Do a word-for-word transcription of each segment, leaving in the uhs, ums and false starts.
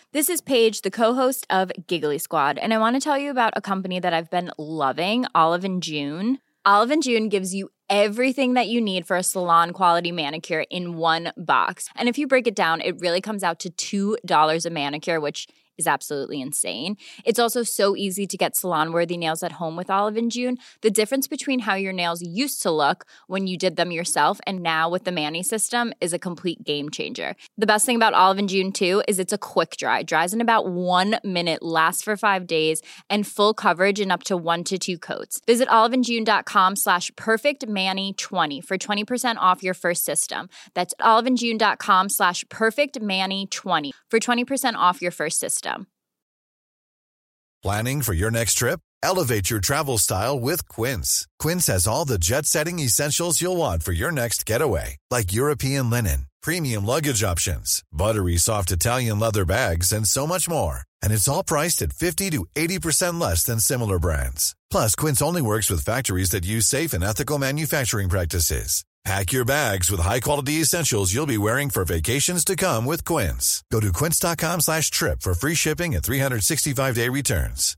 This is Paige, the co-host of Giggly Squad, and I want to tell you about a company that I've been loving, Olive and June. Olive and June gives you everything that you need for a salon-quality manicure in one box. And if you break it down, it really comes out to two dollars a manicure, which is absolutely insane. It's also so easy to get salon-worthy nails at home with Olive and June. The difference between how your nails used to look when you did them yourself and now with the Mani system is a complete game changer. The best thing about Olive and June, too, is it's a quick dry. Dries in about one minute, lasts for five days, and full coverage in up to one to two coats. Visit oliveandjune.com slash perfectmani20 for twenty percent off your first system. That's oliveandjune.com slash perfectmani20 for twenty percent off your first system. Planning for your next trip? Elevate your travel style with Quince. Quince has all the jet-setting essentials you'll want for your next getaway, like European linen, premium luggage options, buttery soft Italian leather bags, and so much more. And it's all priced at fifty to eighty percent less than similar brands. Plus, Quince only works with factories that use safe and ethical manufacturing practices. Pack your bags with high-quality essentials you'll be wearing for vacations to come with Quince. Go to quince.com slash trip for free shipping and three sixty-five day returns.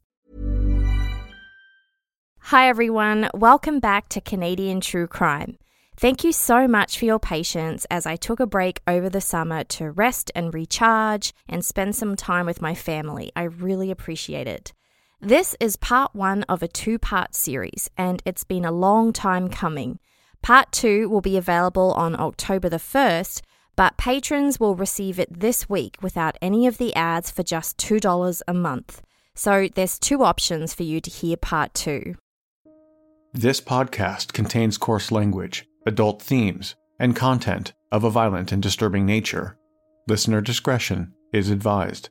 Hi everyone, welcome back to Canadian True Crime. Thank you so much for your patience as I took a break over the summer to rest and recharge and spend some time with my family. I really appreciate it. This is part one of a two-part series, and it's been a long time coming. Part two will be available on October the first, but patrons will receive it this week without any of the ads for just two dollars a month. So there's two options for you to hear part two. This podcast contains coarse language, adult themes, and content of a violent and disturbing nature. Listener discretion is advised.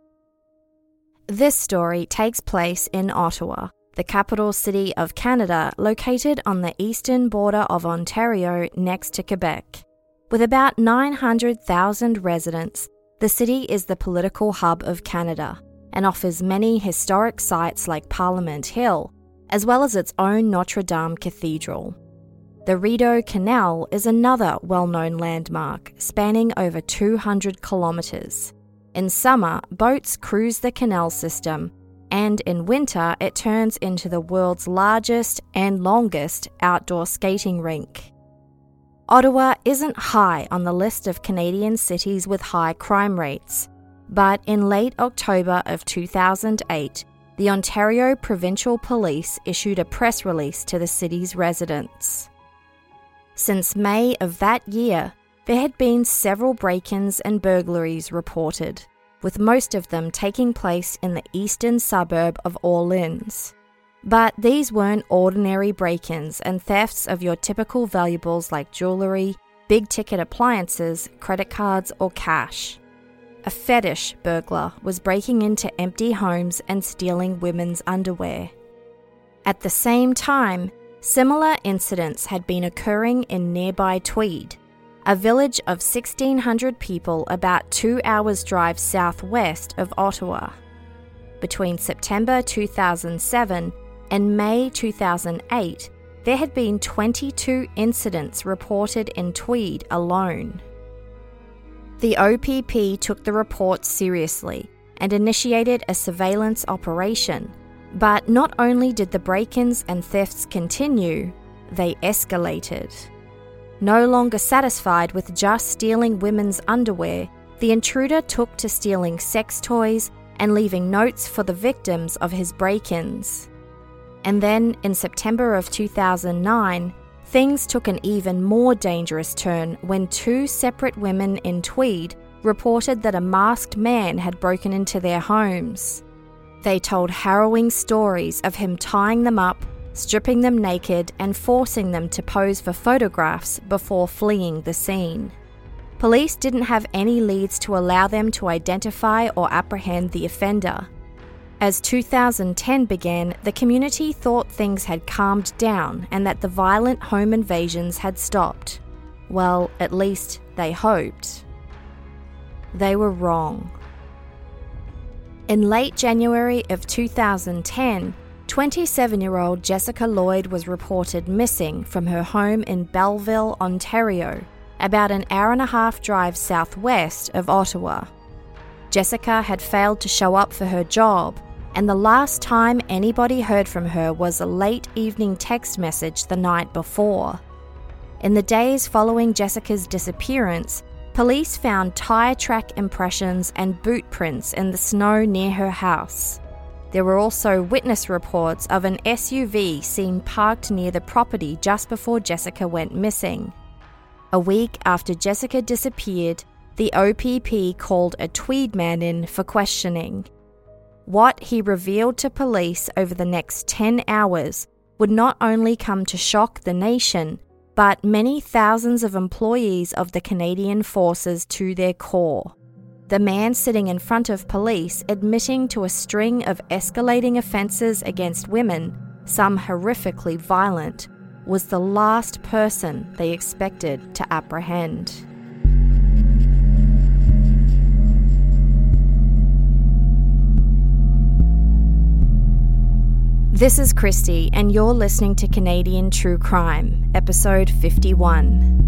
This story takes place in Ottawa, the capital city of Canada, located on the eastern border of Ontario next to Quebec. With about nine hundred thousand residents, the city is the political hub of Canada and offers many historic sites like Parliament Hill, as well as its own Notre Dame Cathedral. The Rideau Canal is another well-known landmark, spanning over two hundred kilometres. In summer, boats cruise the canal system, and in winter it turns into the world's largest and longest outdoor skating rink. Ottawa isn't high on the list of Canadian cities with high crime rates, but in late October of two thousand eight, the Ontario Provincial Police issued a press release to the city's residents. Since May of that year, there had been several break-ins and burglaries reported, with most of them taking place in the eastern suburb of Orleans. But these weren't ordinary break-ins and thefts of your typical valuables like jewellery, big-ticket appliances, credit cards, or cash. A fetish burglar was breaking into empty homes and stealing women's underwear. At the same time, similar incidents had been occurring in nearby Tweed, a village of sixteen hundred people about two hours' drive southwest of Ottawa. Between September two thousand seven and May two thousand eight, there had been twenty-two incidents reported in Tweed alone. The O P P took the reports seriously and initiated a surveillance operation, but not only did the break-ins and thefts continue, they escalated. No longer satisfied with just stealing women's underwear, the intruder took to stealing sex toys and leaving notes for the victims of his break-ins. And then, in September of two thousand nine, things took an even more dangerous turn when two separate women in Tweed reported that a masked man had broken into their homes. They told harrowing stories of him tying them up, stripping them naked, and forcing them to pose for photographs before fleeing the scene. Police didn't have any leads to allow them to identify or apprehend the offender. As two thousand ten began, the community thought things had calmed down and that the violent home invasions had stopped. Well, at least they hoped. They were wrong. In late January of two thousand ten, twenty-seven-year-old Jessica Lloyd was reported missing from her home in Belleville, Ontario, about an hour and a half drive southwest of Ottawa. Jessica had failed to show up for her job, and the last time anybody heard from her was a late evening text message the night before. In the days following Jessica's disappearance, police found tire track impressions and boot prints in the snow near her house. There were also witness reports of an S U V seen parked near the property just before Jessica went missing. A week after Jessica disappeared, the O P P called a Tweed man in for questioning. What he revealed to police over the next ten hours would not only come to shock the nation, but many thousands of employees of the Canadian Forces to their core. The man sitting in front of police admitting to a string of escalating offences against women, some horrifically violent, was the last person they expected to apprehend. This is Christy, and you're listening to Canadian True Crime, episode fifty-one.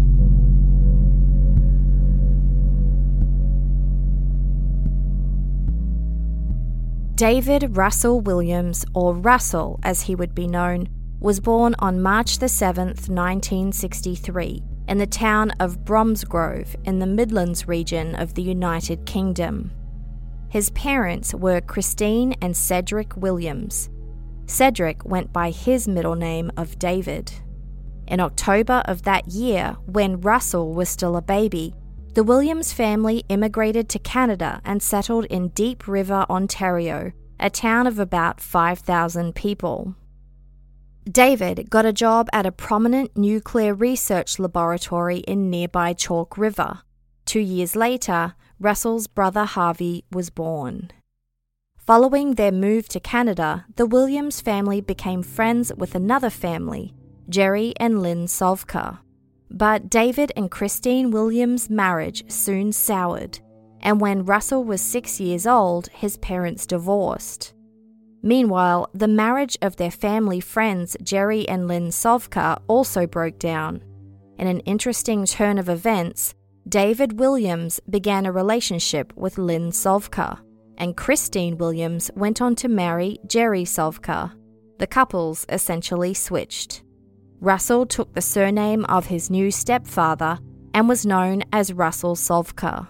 David Russell Williams, or Russell as he would be known, was born on March the seventh, nineteen sixty-three, in the town of Bromsgrove in the Midlands region of the United Kingdom. His parents were Christine and Cedric Williams. Cedric went by his middle name of David. In October of that year, when Russell was still a baby, the Williams family immigrated to Canada and settled in Deep River, Ontario, a town of about five thousand people. David got a job at a prominent nuclear research laboratory in nearby Chalk River. Two years later, Russell's brother Harvey was born. Following their move to Canada, the Williams family became friends with another family, Jerry and Lynn Sovka. But David and Christine Williams' marriage soon soured, and when Russell was six years old, his parents divorced. Meanwhile, the marriage of their family friends Jerry and Lynn Sovka also broke down. In an interesting turn of events, David Williams began a relationship with Lynn Sovka, and Christine Williams went on to marry Jerry Sovka. The couples essentially switched. Russell took the surname of his new stepfather and was known as Russell Sovka.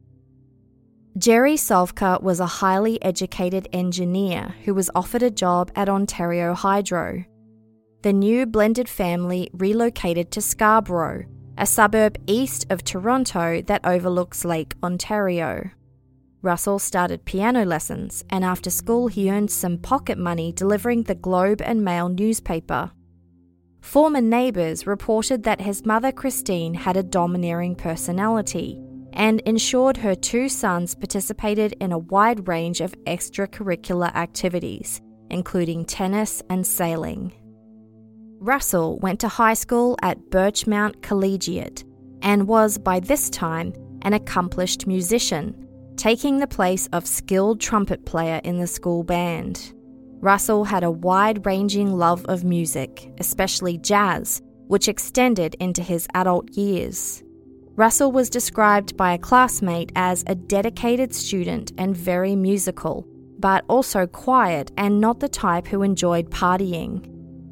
Jerry Sovka was a highly educated engineer who was offered a job at Ontario Hydro. The new blended family relocated to Scarborough, a suburb east of Toronto that overlooks Lake Ontario. Russell started piano lessons, and after school he earned some pocket money delivering the Globe and Mail newspaper. Former neighbours reported that his mother Christine had a domineering personality and ensured her two sons participated in a wide range of extracurricular activities, including tennis and sailing. Russell went to high school at Birchmount Collegiate and was, by this time, an accomplished musician, taking the place of skilled trumpet player in the school band. Russell had a wide-ranging love of music, especially jazz, which extended into his adult years. Russell was described by a classmate as a dedicated student and very musical, but also quiet and not the type who enjoyed partying.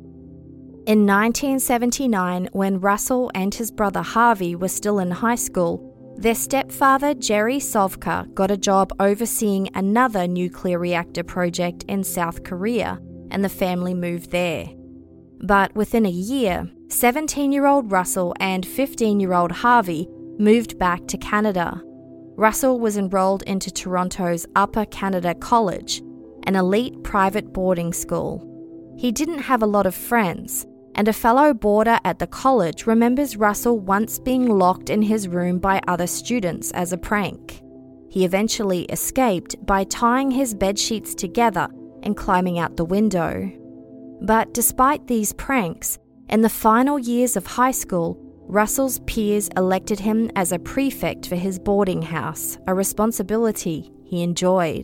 In nineteen seventy-nine, when Russell and his brother Harvey were still in high school, their stepfather Jerry Sovka got a job overseeing another nuclear reactor project in South Korea, and the family moved there. But within a year, seventeen-year-old Russell and fifteen-year-old Harvey moved back to Canada. Russell was enrolled into Toronto's Upper Canada College, an elite private boarding school. He didn't have a lot of friends, and a fellow boarder at the college remembers Russell once being locked in his room by other students as a prank. He eventually escaped by tying his bedsheets together and climbing out the window. But despite these pranks, in the final years of high school, Russell's peers elected him as a prefect for his boarding house, a responsibility he enjoyed.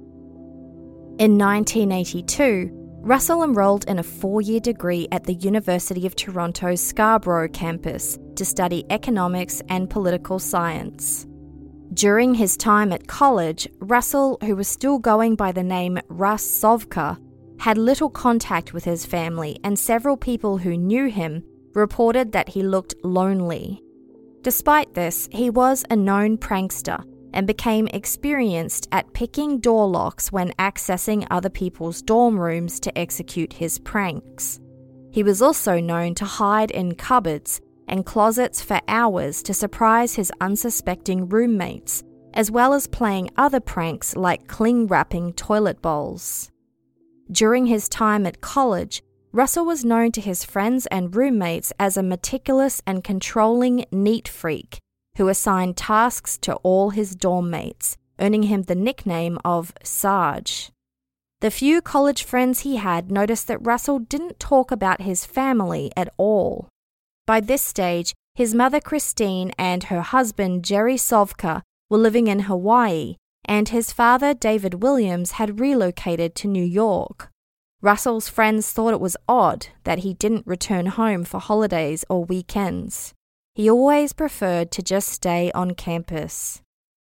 In nineteen eighty-two, Russell enrolled in a four-year degree at the University of Toronto's Scarborough campus to study economics and political science. During his time at college, Russell, who was still going by the name Russ Sovka, had little contact with his family, and several people who knew him reported that he looked lonely. Despite this, he was a known prankster and became experienced at picking door locks when accessing other people's dorm rooms to execute his pranks. He was also known to hide in cupboards and closets for hours to surprise his unsuspecting roommates, as well as playing other pranks like cling-wrapping toilet bowls. During his time at college, Russell was known to his friends and roommates as a meticulous and controlling neat freak who assigned tasks to all his dorm mates, earning him the nickname of Sarge. The few college friends he had noticed that Russell didn't talk about his family at all. By this stage, his mother Christine and her husband Jerry Sovka were living in Hawaii, and his father David Williams had relocated to New York. Russell's friends thought it was odd that he didn't return home for holidays or weekends. He always preferred to just stay on campus.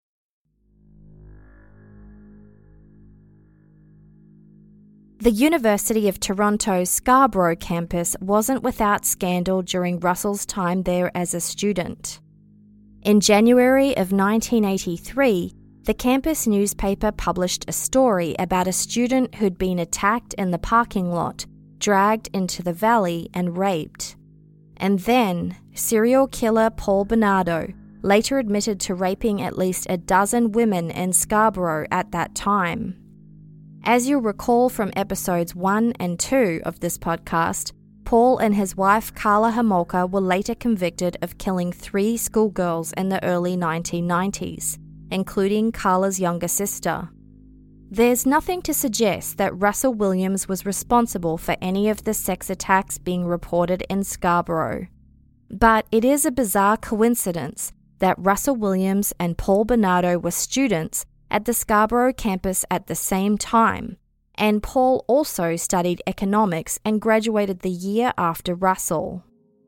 The University of Toronto's Scarborough campus wasn't without scandal during Russell's time there as a student. In January of nineteen eighty-three, the campus newspaper published a story about a student who'd been attacked in the parking lot, dragged into the valley, and raped. And then, serial killer Paul Bernardo later admitted to raping at least a dozen women in Scarborough at that time. As you'll recall from episodes one and two of this podcast, Paul and his wife Karla Homolka were later convicted of killing three schoolgirls in the early nineteen nineties, including Karla's younger sister. There's nothing to suggest that Russell Williams was responsible for any of the sex attacks being reported in Scarborough. But it is a bizarre coincidence that Russell Williams and Paul Bernardo were students at the Scarborough campus at the same time, and Paul also studied economics and graduated the year after Russell.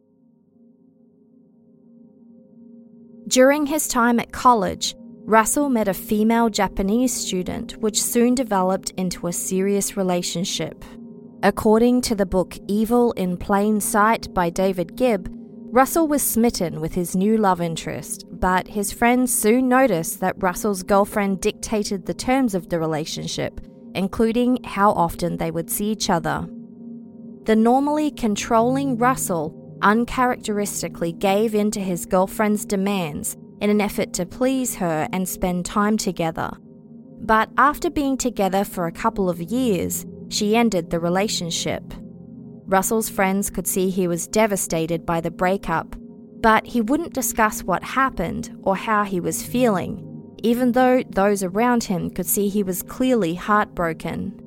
During his time at college, Russell met a female Japanese student, which soon developed into a serious relationship. According to the book Evil in Plain Sight by David Gibb, Russell was smitten with his new love interest, but his friends soon noticed that Russell's girlfriend dictated the terms of the relationship, including how often they would see each other. The normally controlling Russell uncharacteristically gave in to his girlfriend's demands in an effort to please her and spend time together. But after being together for a couple of years, she ended the relationship. Russell's friends could see he was devastated by the breakup, but he wouldn't discuss what happened or how he was feeling, even though those around him could see he was clearly heartbroken.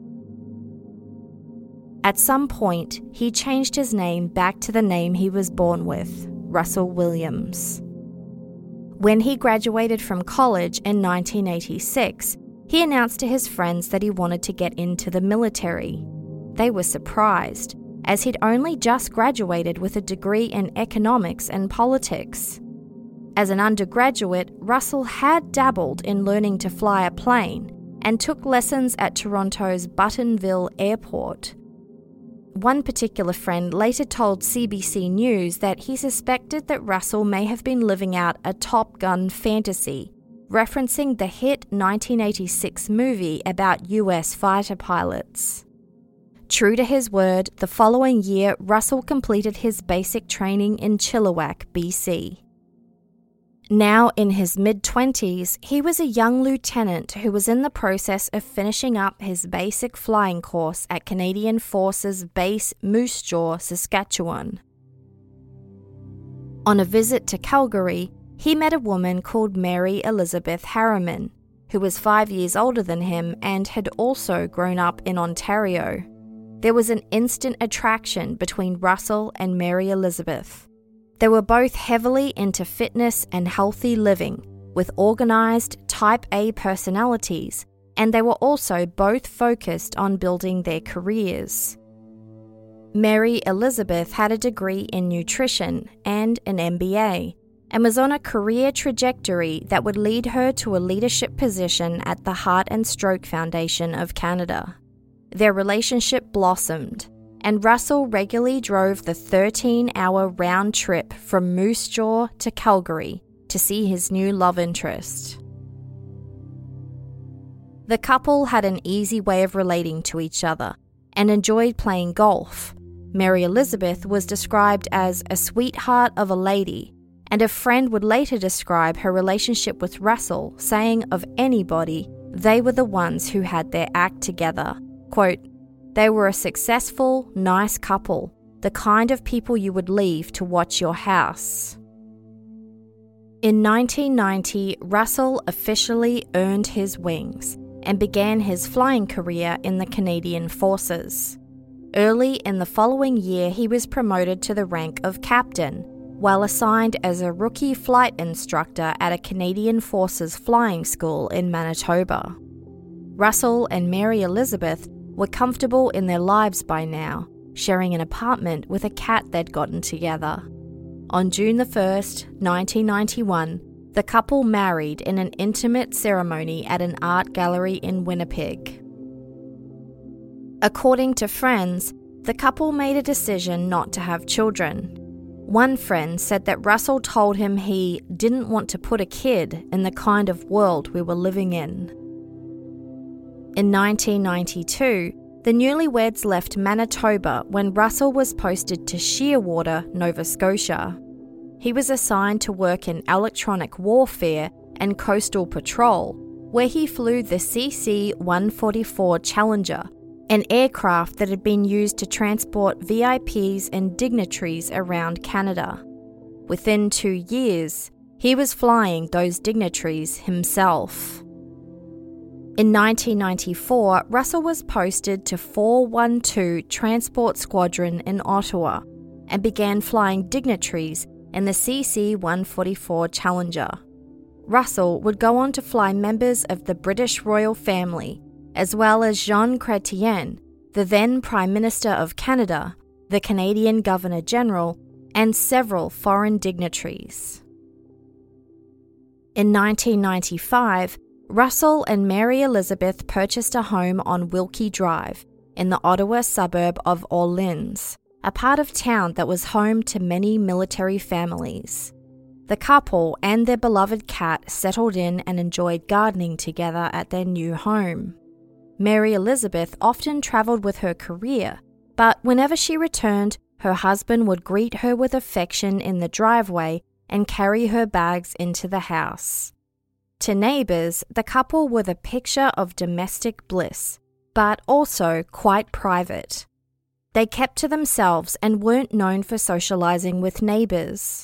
At some point, he changed his name back to the name he was born with, Russell Williams. When he graduated from college in nineteen eighty-six, he announced to his friends that he wanted to get into the military. They were surprised, as he'd only just graduated with a degree in economics and politics. As an undergraduate, Russell had dabbled in learning to fly a plane and took lessons at Toronto's Buttonville Airport. One particular friend later told C B C News that he suspected that Russell may have been living out a Top Gun fantasy, referencing the hit nineteen eighty-six movie about U S fighter pilots. True to his word, the following year, Russell completed his basic training in Chilliwack, B C. Now in his mid-twenties, he was a young lieutenant who was in the process of finishing up his basic flying course at Canadian Forces Base Moose Jaw, Saskatchewan. On a visit to Calgary, he met a woman called Mary Elizabeth Harriman, who was five years older than him and had also grown up in Ontario. There was an instant attraction between Russell and Mary Elizabeth. They were both heavily into fitness and healthy living, with organised Type A personalities, and they were also both focused on building their careers. Mary Elizabeth had a degree in nutrition and an M B A, and was on a career trajectory that would lead her to a leadership position at the Heart and Stroke Foundation of Canada. Their relationship blossomed, and Russell regularly drove the thirteen-hour round trip from Moose Jaw to Calgary to see his new love interest. The couple had an easy way of relating to each other and enjoyed playing golf. Mary Elizabeth was described as a sweetheart of a lady, and a friend would later describe her relationship with Russell, saying of anybody, they were the ones who had their act together. Quote, "They were a successful, nice couple, the kind of people you would leave to watch your house." In nineteen ninety, Russell officially earned his wings and began his flying career in the Canadian Forces. Early in the following year, he was promoted to the rank of captain, while assigned as a rookie flight instructor at a Canadian Forces flying school in Manitoba. Russell and Mary Elizabeth were comfortable in their lives by now, sharing an apartment with a cat they'd gotten together. On June the first, nineteen ninety-one, the couple married in an intimate ceremony at an art gallery in Winnipeg. According to friends, the couple made a decision not to have children. One friend said that Russell told him he didn't want to put a kid in the kind of world we were living in. In nineteen ninety-two, the newlyweds left Manitoba when Russell was posted to Shearwater, Nova Scotia. He was assigned to work in electronic warfare and coastal patrol, where he flew the C C one forty-four Challenger, an aircraft that had been used to transport V I Ps and dignitaries around Canada. Within two years, he was flying those dignitaries himself. In nineteen ninety-four, Russell was posted to four one two Transport Squadron in Ottawa and began flying dignitaries in the C C one forty-four Challenger. Russell would go on to fly members of the British royal family, as well as Jean Chrétien, the then Prime Minister of Canada, the Canadian Governor-General, and several foreign dignitaries. In nineteen ninety-five, Russell and Mary Elizabeth purchased a home on Wilkie Drive in the Ottawa suburb of Orleans, a part of town that was home to many military families. The couple and their beloved cat settled in and enjoyed gardening together at their new home. Mary Elizabeth often travelled with her career, but whenever she returned, her husband would greet her with affection in the driveway and carry her bags into the house. To neighbours, the couple were the picture of domestic bliss, but also quite private. They kept to themselves and weren't known for socialising with neighbours.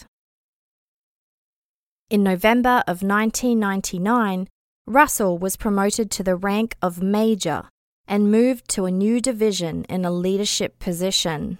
In November of nineteen ninety-nine, Russell was promoted to the rank of Major and moved to a new division in a leadership position.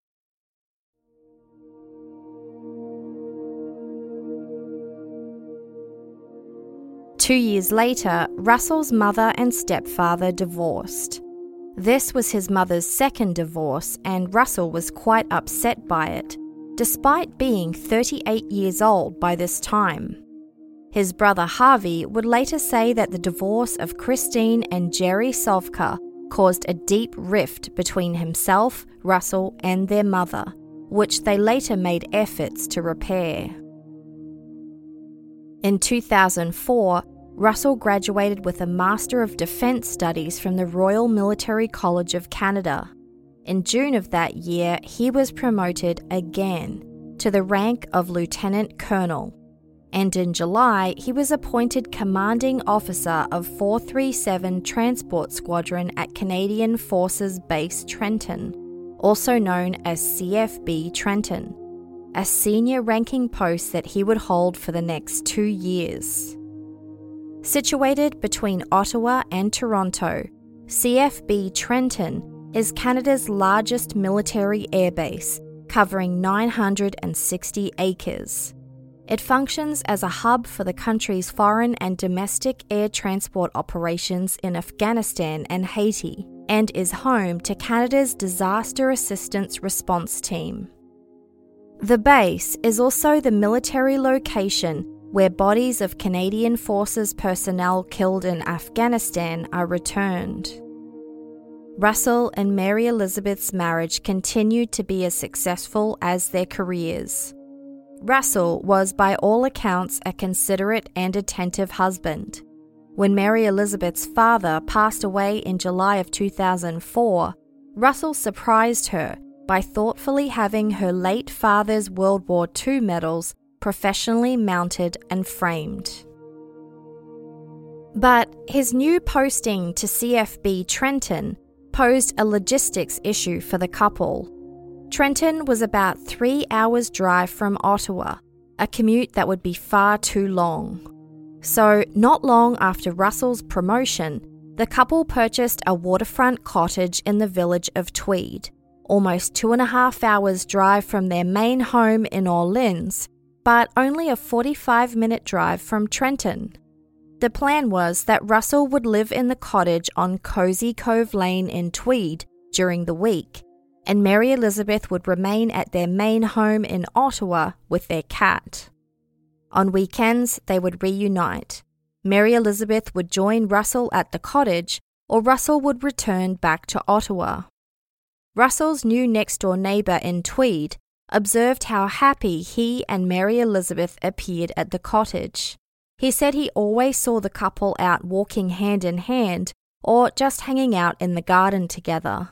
Two years later, Russell's mother and stepfather divorced. This was his mother's second divorce, and Russell was quite upset by it, despite being thirty-eight years old by this time. His brother Harvey would later say that the divorce of Christine and Jerry Sovka caused a deep rift between himself, Russell, and their mother, which they later made efforts to repair. In two thousand four, Russell graduated with a Master of Defence Studies from the Royal Military College of Canada. In June of that year, he was promoted again to the rank of Lieutenant Colonel, and in July, he was appointed Commanding Officer of four thirty-seven Transport Squadron at Canadian Forces Base Trenton, also known as C F B Trenton, a senior ranking post that he would hold for the next two years. Situated between Ottawa and Toronto, C F B Trenton is Canada's largest military airbase, covering nine hundred sixty acres. It functions as a hub for the country's foreign and domestic air transport operations in Afghanistan and Haiti, and is home to Canada's Disaster Assistance Response Team. The base is also the military location where bodies of Canadian Forces personnel killed in Afghanistan are returned. Russell and Mary Elizabeth's marriage continued to be as successful as their careers. Russell was by all accounts a considerate and attentive husband. When Mary Elizabeth's father passed away in July of two thousand four, Russell surprised her by thoughtfully having her late father's World War Two medals professionally mounted and framed. But his new posting to C F B Trenton posed a logistics issue for the couple. Trenton was about three hours' drive from Ottawa, a commute that would be far too long. So, not long after Russell's promotion, the couple purchased a waterfront cottage in the village of Tweed, almost two and a half hours' drive from their main home in Orleans, but only a forty-five minute drive from Trenton. The plan was that Russell would live in the cottage on Cozy Cove Lane in Tweed during the week, and Mary Elizabeth would remain at their main home in Ottawa with their cat. On weekends, they would reunite. Mary Elizabeth would join Russell at the cottage, or Russell would return back to Ottawa. Russell's new next-door neighbour in Tweed observed how happy he and Mary Elizabeth appeared at the cottage. He said he always saw the couple out walking hand in hand or just hanging out in the garden together.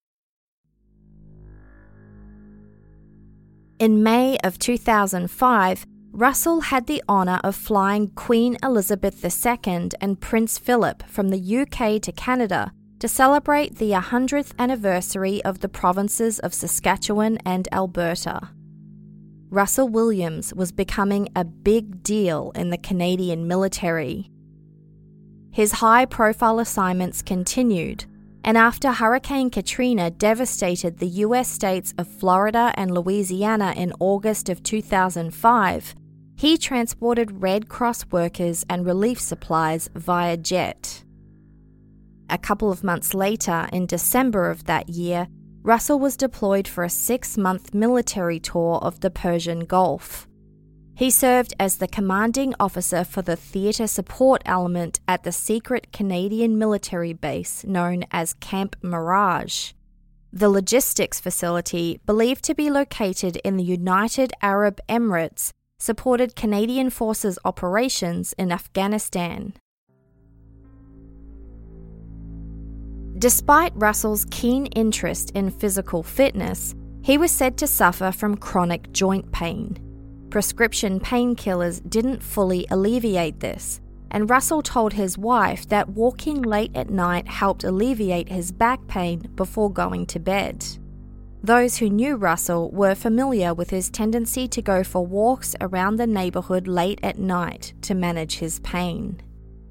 In May of two thousand five, Russell had the honour of flying Queen Elizabeth the Second and Prince Philip from the U K to Canada to celebrate the one hundredth anniversary of the provinces of Saskatchewan and Alberta. Russell Williams was becoming a big deal in the Canadian military. His high-profile assignments continued, and after Hurricane Katrina devastated the U S states of Florida and Louisiana in August of two thousand five, he transported Red Cross workers and relief supplies via jet. A couple of months later, in December of that year, Russell was deployed for a six-month military tour of the Persian Gulf. He served as the commanding officer for the theatre support element at the secret Canadian military base known as Camp Mirage. The logistics facility, believed to be located in the United Arab Emirates, supported Canadian Forces operations in Afghanistan. Despite Russell's keen interest in physical fitness, he was said to suffer from chronic joint pain. Prescription painkillers didn't fully alleviate this, and Russell told his wife that walking late at night helped alleviate his back pain before going to bed. Those who knew Russell were familiar with his tendency to go for walks around the neighbourhood late at night to manage his pain.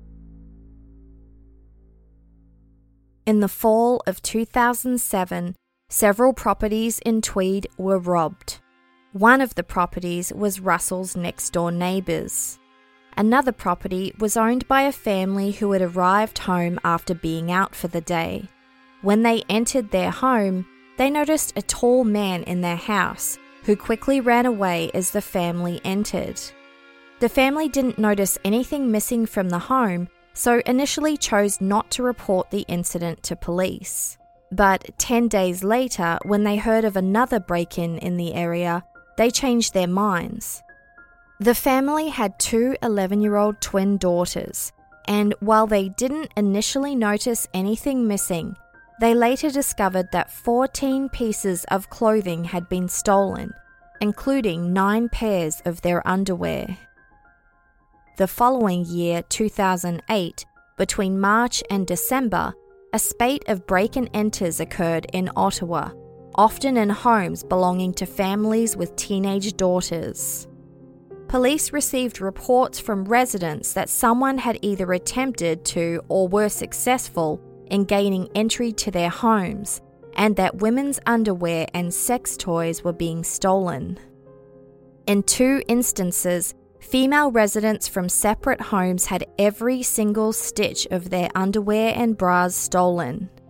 In the fall of two thousand seven, several properties in Tweed were robbed. One of the properties was Russell's next-door neighbours. Another property was owned by a family who had arrived home after being out for the day. When they entered their home, they noticed a tall man in their house, who quickly ran away as the family entered. The family didn't notice anything missing from the home, so initially chose not to report the incident to police. But ten days later, when they heard of another break-in in the area, they changed their minds. The family had two eleven-year-old twin daughters, and while they didn't initially notice anything missing, they later discovered that fourteen pieces of clothing had been stolen, including nine pairs of their underwear. The following year, two thousand eight, between March and December, a spate of break-and-enters occurred in Ottawa, often in homes belonging to families with teenage daughters. Police received reports from residents that someone had either attempted to or were successful in gaining entry to their homes, and that women's underwear and sex toys were being stolen. In two instances, female residents from separate homes had every single stitch of their underwear and bras stolen.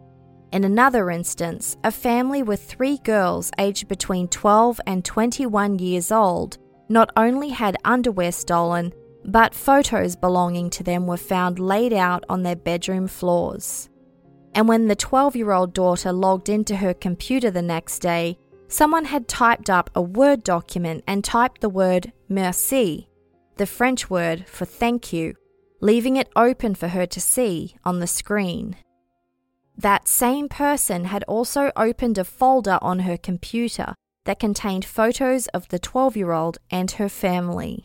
In another instance, a family with three girls aged between twelve and twenty-one years old not only had underwear stolen, but photos belonging to them were found laid out on their bedroom floors. And when the twelve-year-old daughter logged into her computer the next day, someone had typed up a Word document and typed the word merci, the French word for thank you, leaving it open for her to see on the screen. That same person had also opened a folder on her computer that contained photos of the twelve-year-old and her family.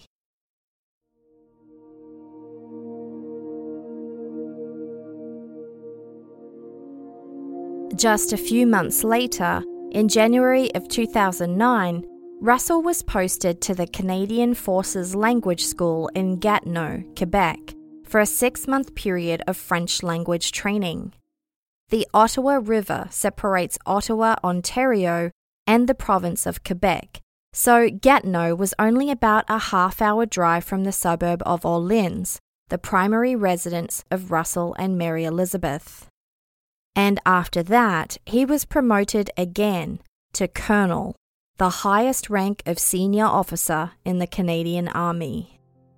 Just a few months later, in January of two thousand nine, Russell was posted to the Canadian Forces Language School in Gatineau, Quebec, for a six-month period of French language training. The Ottawa River separates Ottawa, Ontario, and the province of Quebec, so Gatineau was only about a half-hour drive from the suburb of Orleans, the primary residence of Russell and Mary Elizabeth. And after that, he was promoted again to colonel, the highest rank of senior officer in the Canadian Army.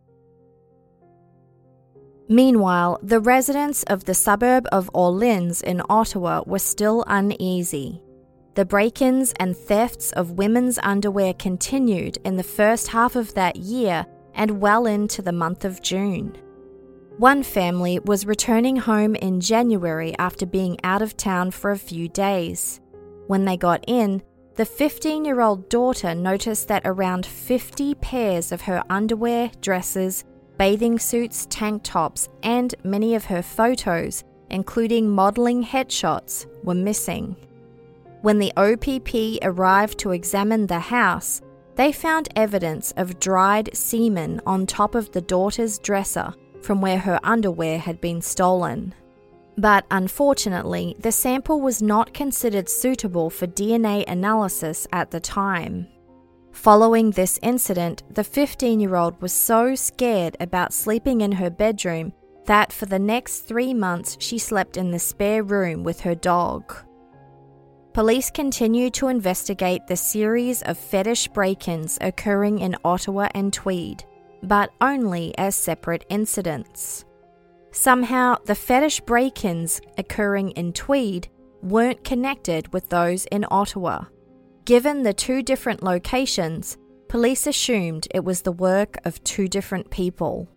Meanwhile, the residents of the suburb of Orleans in Ottawa were still uneasy. The break-ins and thefts of women's underwear continued in the first half of that year and well into the month of June. One family was returning home in January after being out of town for a few days. When they got in, the fifteen-year-old daughter noticed that around fifty pairs of her underwear, dresses, bathing suits, tank tops, and many of her photos, including modelling headshots, were missing. When the O P P arrived to examine the house, they found evidence of dried semen on top of the daughter's dresser from where her underwear had been stolen. But unfortunately, the sample was not considered suitable for D N A analysis at the time. Following this incident, the fifteen-year-old was so scared about sleeping in her bedroom that for the next three months she slept in the spare room with her dog. Police continue to investigate the series of fetish break-ins occurring in Ottawa and Tweed, but only as separate incidents. Somehow, the fetish break-ins occurring in Tweed weren't connected with those in Ottawa. Given the two different locations, police assumed it was the work of two different people.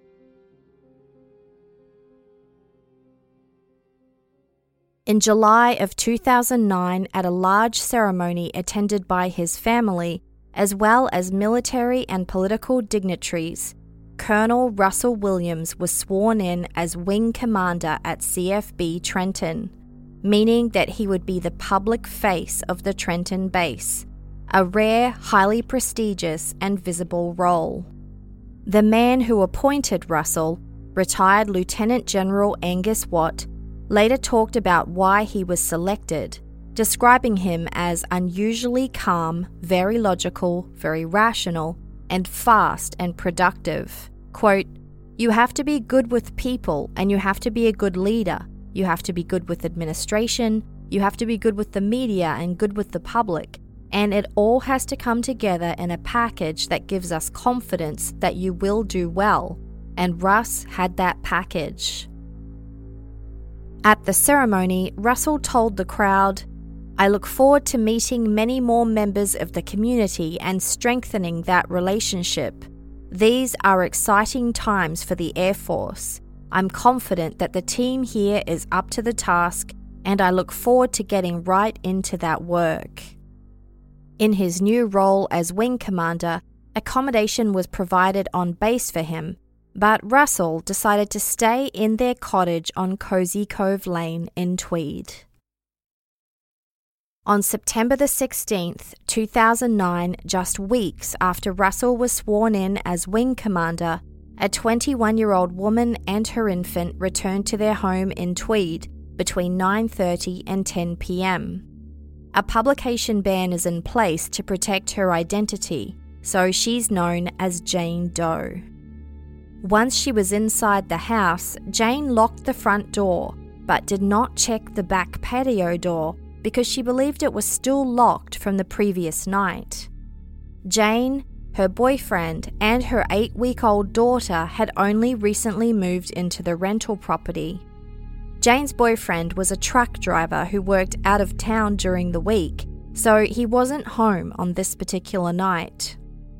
In July of two thousand nine, at a large ceremony attended by his family, as well as military and political dignitaries, Colonel Russell Williams was sworn in as Wing Commander at C F B Trenton, meaning that he would be the public face of the Trenton base, a rare, highly prestigious and visible role. The man who appointed Russell, retired Lieutenant General Angus Watt, later talked about why he was selected, describing him as unusually calm, very logical, very rational, and fast and productive. Quote, "You have to be good with people and you have to be a good leader. You have to be good with administration, you have to be good with the media and good with the public, and it all has to come together in a package that gives us confidence that you will do well." And Russ had that package. At the ceremony, Russell told the crowd, "I look forward to meeting many more members of the community and strengthening that relationship. These are exciting times for the Air Force. I'm confident that the team here is up to the task, and I look forward to getting right into that work." In his new role as Wing Commander, accommodation was provided on base for him, but Russell decided to stay in their cottage on Cozy Cove Lane in Tweed. On September the sixteenth, two thousand nine, just weeks after Russell was sworn in as Wing Commander, a twenty-one-year-old woman and her infant returned to their home in Tweed between nine thirty and ten p.m. A publication ban is in place to protect her identity, so she's known as Jane Doe. Once she was inside the house, Jane locked the front door, but did not check the back patio door because she believed it was still locked from the previous night. Jane, her boyfriend, and her eight-week-old daughter had only recently moved into the rental property. Jane's boyfriend was a truck driver who worked out of town during the week, so he wasn't home on this particular night.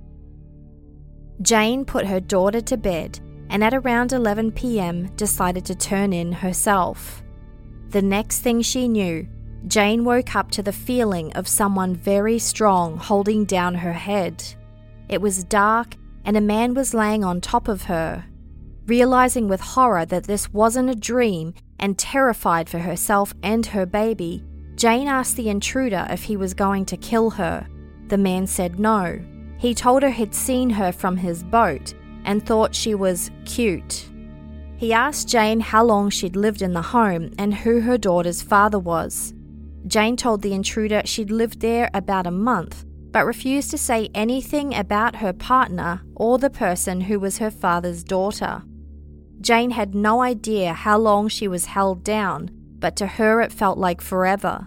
Jane put her daughter to bed and at around eleven p.m. decided to turn in herself. The next thing she knew, Jane woke up to the feeling of someone very strong holding down her head. It was dark and a man was laying on top of her. Realizing with horror that this wasn't a dream and terrified for herself and her baby, Jane asked the intruder if he was going to kill her. The man said no. He told her he'd seen her from his boat and thought she was cute. He asked Jane how long she'd lived in the home and who her daughter's father was. Jane told the intruder she'd lived there about a month, but refused to say anything about her partner or the person who was her father's daughter. Jane had no idea how long she was held down, but to her it felt like forever.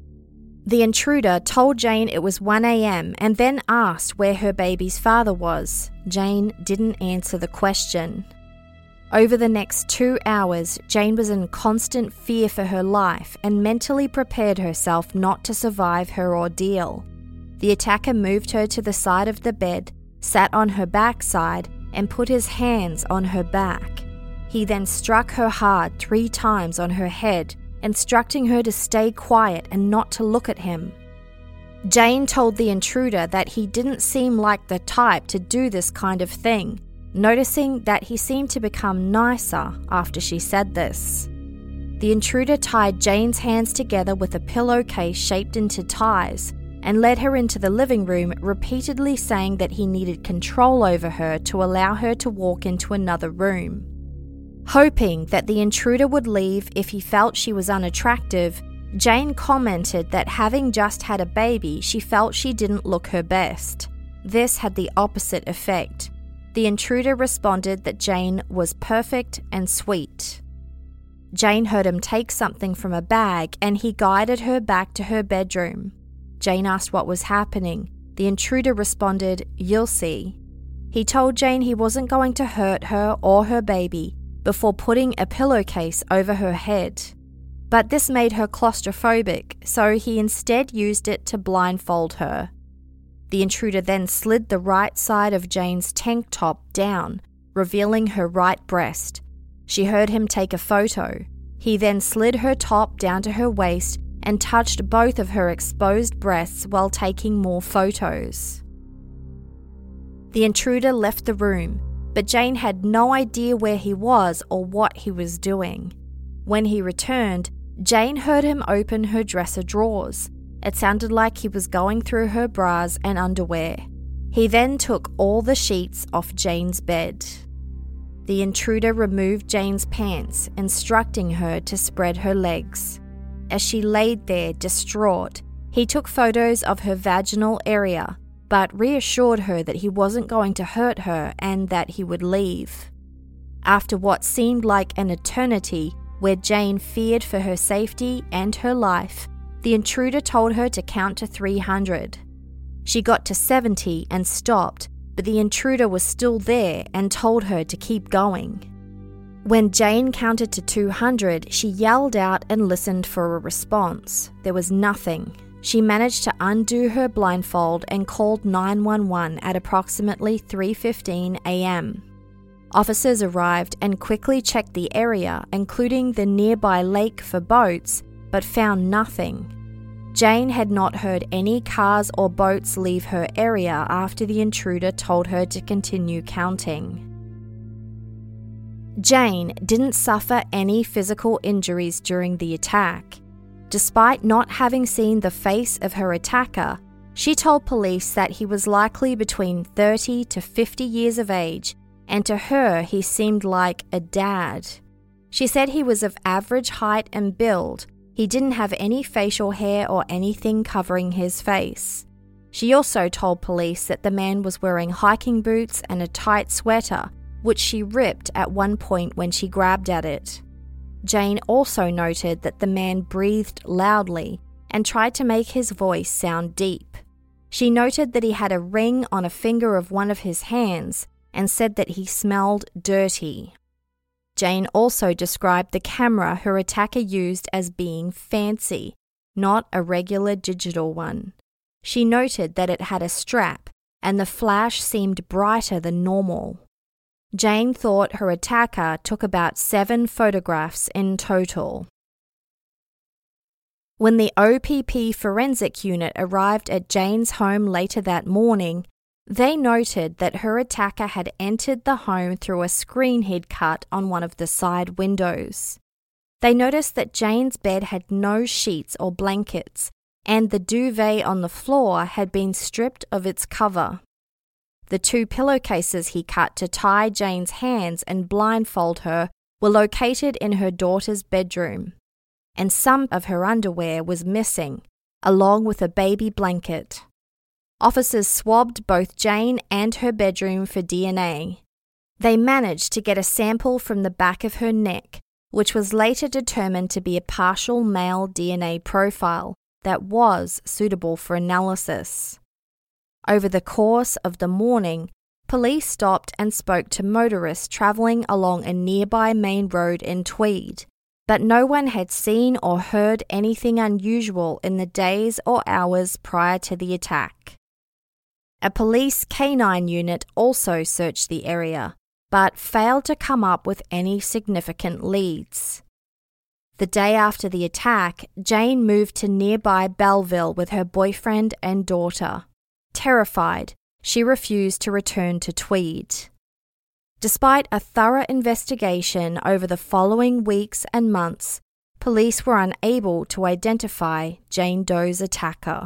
The intruder told Jane it was one a.m. and then asked where her baby's father was. Jane didn't answer the question. Over the next two hours, Jane was in constant fear for her life and mentally prepared herself not to survive her ordeal. The attacker moved her to the side of the bed, sat on her backside, and put his hands on her back. He then struck her hard three times on her head, instructing her to stay quiet and not to look at him. Jane told the intruder that he didn't seem like the type to do this kind of thing, noticing that he seemed to become nicer after she said this. The intruder tied Jane's hands together with a pillowcase shaped into ties and led her into the living room, repeatedly saying that he needed control over her to allow her to walk into another room. Hoping that the intruder would leave if he felt she was unattractive, Jane commented that having just had a baby, she felt she didn't look her best. This had the opposite effect. The intruder responded that Jane was perfect and sweet. Jane heard him take something from a bag and he guided her back to her bedroom. Jane asked what was happening. The intruder responded, "You'll see." He told Jane he wasn't going to hurt her or her baby before putting a pillowcase over her head. But this made her claustrophobic, so he instead used it to blindfold her. The intruder then slid the right side of Jane's tank top down, revealing her right breast. She heard him take a photo. He then slid her top down to her waist and touched both of her exposed breasts while taking more photos. The intruder left the room, but Jane had no idea where he was or what he was doing. When he returned, Jane heard him open her dresser drawers. It sounded like he was going through her bras and underwear. He then took all the sheets off Jane's bed. The intruder removed Jane's pants, instructing her to spread her legs. As she laid there distraught, he took photos of her vaginal area, but reassured her that he wasn't going to hurt her and that he would leave. After what seemed like an eternity, where Jane feared for her safety and her life, the intruder told her to count to three hundred. She got to seventy and stopped, but the intruder was still there and told her to keep going. When Jane counted to two hundred, she yelled out and listened for a response. There was nothing. She managed to undo her blindfold and called nine one one at approximately three fifteen a.m. Officers arrived and quickly checked the area, including the nearby lake for boats, but found nothing. Jane had not heard any cars or boats leave her area after the intruder told her to continue counting. Jane didn't suffer any physical injuries during the attack. Despite not having seen the face of her attacker, she told police that he was likely between thirty to fifty years of age, and to her he seemed like a dad. She said he was of average height and build. He didn't have any facial hair or anything covering his face. She also told police that the man was wearing hiking boots and a tight sweater, which she ripped at one point when she grabbed at it. Jane also noted that the man breathed loudly and tried to make his voice sound deep. She noted that he had a ring on a finger of one of his hands and said that he smelled dirty. Jane also described the camera her attacker used as being fancy, not a regular digital one. She noted that it had a strap and the flash seemed brighter than normal. Jane thought her attacker took about seven photographs in total. When the O P P forensic unit arrived at Jane's home later that morning, they noted that her attacker had entered the home through a screen he'd cut on one of the side windows. They noticed that Jane's bed had no sheets or blankets, and the duvet on the floor had been stripped of its cover. The two pillowcases he cut to tie Jane's hands and blindfold her were located in her daughter's bedroom, and some of her underwear was missing, along with a baby blanket. Officers swabbed both Jane and her bedroom for D N A. They managed to get a sample from the back of her neck, which was later determined to be a partial male D N A profile that was suitable for analysis. Over the course of the morning, police stopped and spoke to motorists travelling along a nearby main road in Tweed, but no one had seen or heard anything unusual in the days or hours prior to the attack. A police canine unit also searched the area, but failed to come up with any significant leads. The day after the attack, Jane moved to nearby Belleville with her boyfriend and daughter. Terrified, she refused to return to Tweed. Despite a thorough investigation over the following weeks and months, police were unable to identify Jane Doe's attacker.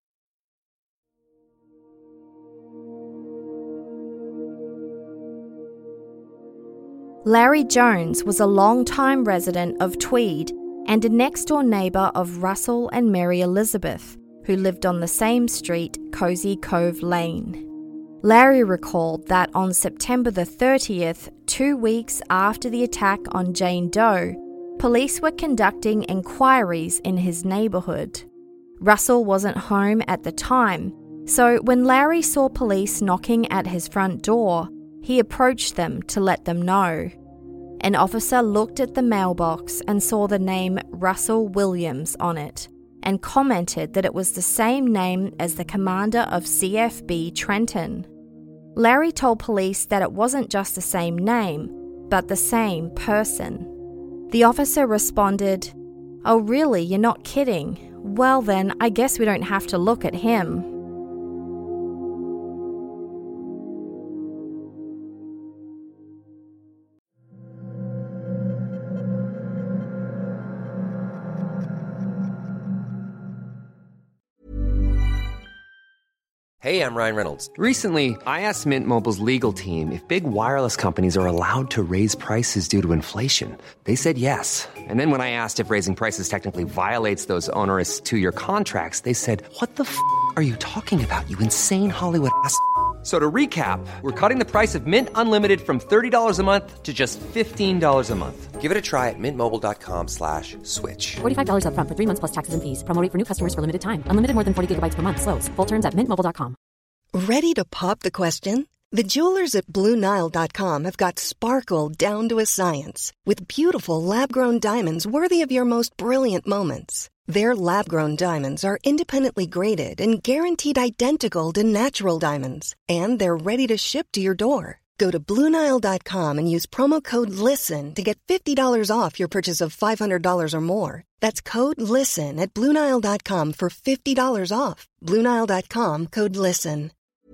Larry Jones was a long-time resident of Tweed and a next-door neighbour of Russell and Mary Elizabeth, who lived on the same street, Cozy Cove Lane. Larry recalled that on September the thirtieth, two weeks after the attack on Jane Doe, police were conducting inquiries in his neighbourhood. Russell wasn't home at the time, so when Larry saw police knocking at his front door, he approached them to let them know. An officer looked at the mailbox and saw the name Russell Williams on it, and commented that it was the same name as the commander of C F B Trenton. Larry told police that it wasn't just the same name, but the same person. The officer responded, "Oh really, you're not kidding? Well then, I guess we don't have to look at him." Hey, I'm Ryan Reynolds. Recently, I asked Mint Mobile's legal team if big wireless companies are allowed to raise prices due to inflation. They said yes. And then when I asked if raising prices technically violates those onerous two-year contracts, they said, "What the f*** are you talking about, you insane Hollywood ass f- So to recap, we're cutting the price of Mint Unlimited from thirty dollars a month to just fifteen dollars a month. Give it a try at mintmobile.com slash switch. forty-five dollars up front for three months plus taxes and fees. Promo rate for new customers for limited time. Unlimited more than forty gigabytes per month. Slows full terms at mint mobile dot com. Ready to pop the question? The jewelers at Blue Nile dot com have got sparkle down to a science with beautiful lab-grown diamonds worthy of your most brilliant moments. Their lab-grown diamonds are independently graded and guaranteed identical to natural diamonds, and they're ready to ship to your door. Go to Blue Nile dot com and use promo code LISTEN to get fifty dollars off your purchase of five hundred dollars or more. That's code LISTEN at Blue Nile dot com for fifty dollars off. Blue Nile dot com, code LISTEN.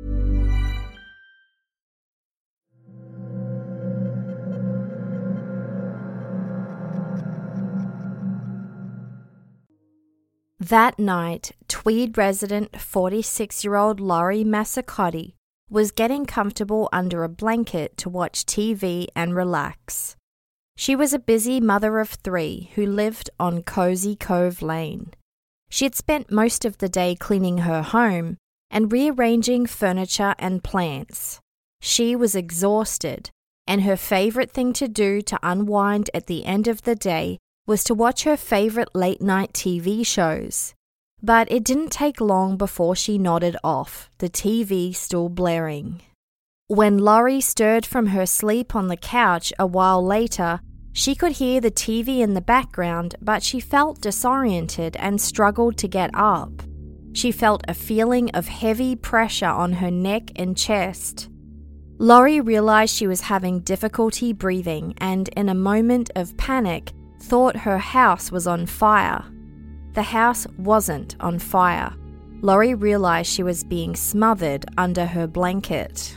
That night, Tweed resident forty-six-year-old Laurie Massacotti was getting comfortable under a blanket to watch T V and relax. She was a busy mother of three who lived on Cozy Cove Lane. She had spent most of the day cleaning her home and rearranging furniture and plants. She was exhausted, and her favorite thing to do to unwind at the end of the day was to watch her favorite late-night T V shows. But it didn't take long before she nodded off, the T V still blaring. When Laurie stirred from her sleep on the couch a while later, she could hear the T V in the background, but she felt disoriented and struggled to get up. She felt a feeling of heavy pressure on her neck and chest. Laurie realized she was having difficulty breathing and, in a moment of panic, thought her house was on fire. The house wasn't on fire. Laurie realized she was being smothered under her blanket.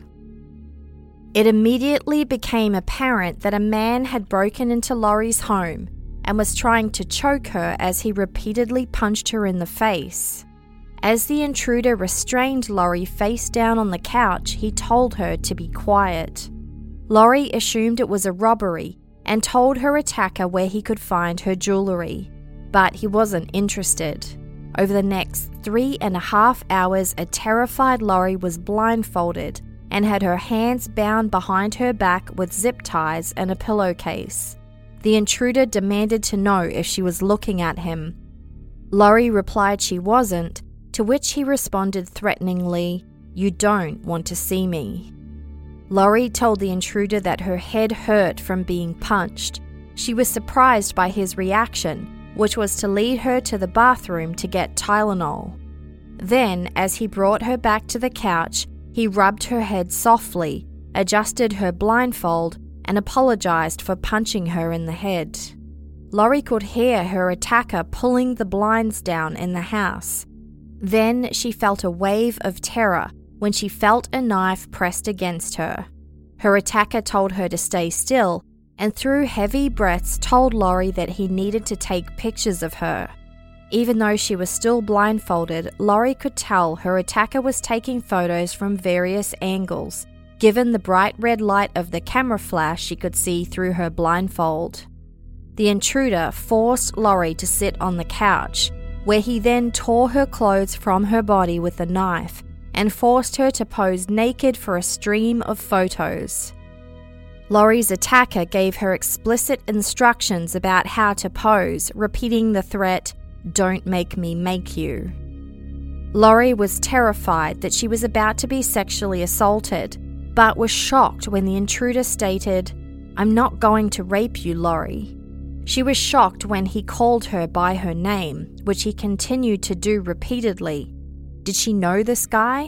It immediately became apparent that a man had broken into Laurie's home and was trying to choke her as he repeatedly punched her in the face. As the intruder restrained Laurie face down on the couch, he told her to be quiet. Laurie assumed it was a robbery and told her attacker where he could find her jewelry, but he wasn't interested. Over the next three and a half hours, a terrified Laurie was blindfolded and had her hands bound behind her back with zip ties and a pillowcase. The intruder demanded to know if she was looking at him. Laurie replied she wasn't, to which he responded threateningly, "You don't want to see me." Laurie told the intruder that her head hurt from being punched. She was surprised by his reaction, which was to lead her to the bathroom to get Tylenol. Then, as he brought her back to the couch, he rubbed her head softly, adjusted her blindfold, and apologized for punching her in the head. Laurie could hear her attacker pulling the blinds down in the house. Then she felt a wave of terror when she felt a knife pressed against her. Her attacker told her to stay still and through heavy breaths told Laurie that he needed to take pictures of her. Even though she was still blindfolded, Laurie could tell her attacker was taking photos from various angles. Given the bright red light of the camera flash she could see through her blindfold. The intruder forced Laurie to sit on the couch, where he then tore her clothes from her body with a knife and forced her to pose naked for a stream of photos. Laurie's attacker gave her explicit instructions about how to pose, repeating the threat, "Don't make me make you." Laurie was terrified that she was about to be sexually assaulted, but was shocked when the intruder stated, "I'm not going to rape you, Laurie." She was shocked when he called her by her name, which he continued to do repeatedly. Did she know this guy?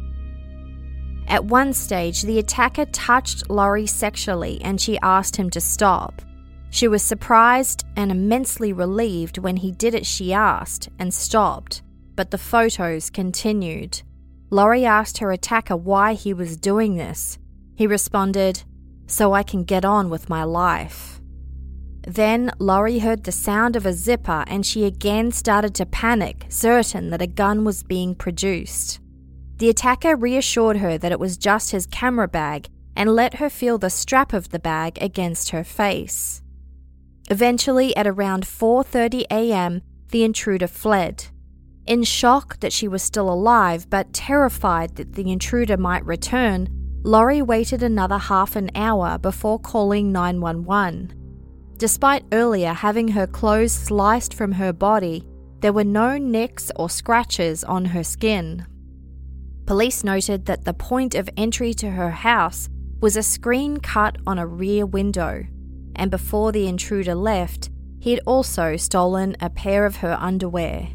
At one stage, the attacker touched Laurie sexually and she asked him to stop. She was surprised and immensely relieved when he did as she asked and stopped, but the photos continued. Laurie asked her attacker why he was doing this. He responded, "So I can get on with my life." Then Laurie heard the sound of a zipper and she again started to panic, certain that a gun was being produced. The attacker reassured her that it was just his camera bag and let her feel the strap of the bag against her face. Eventually, at around four thirty a.m., the intruder fled. In shock that she was still alive, but terrified that the intruder might return, Laurie waited another half an hour before calling nine one one. Despite earlier having her clothes sliced from her body, there were no nicks or scratches on her skin. Police noted that the point of entry to her house was a screen cut on a rear window, and before the intruder left, he had also stolen a pair of her underwear.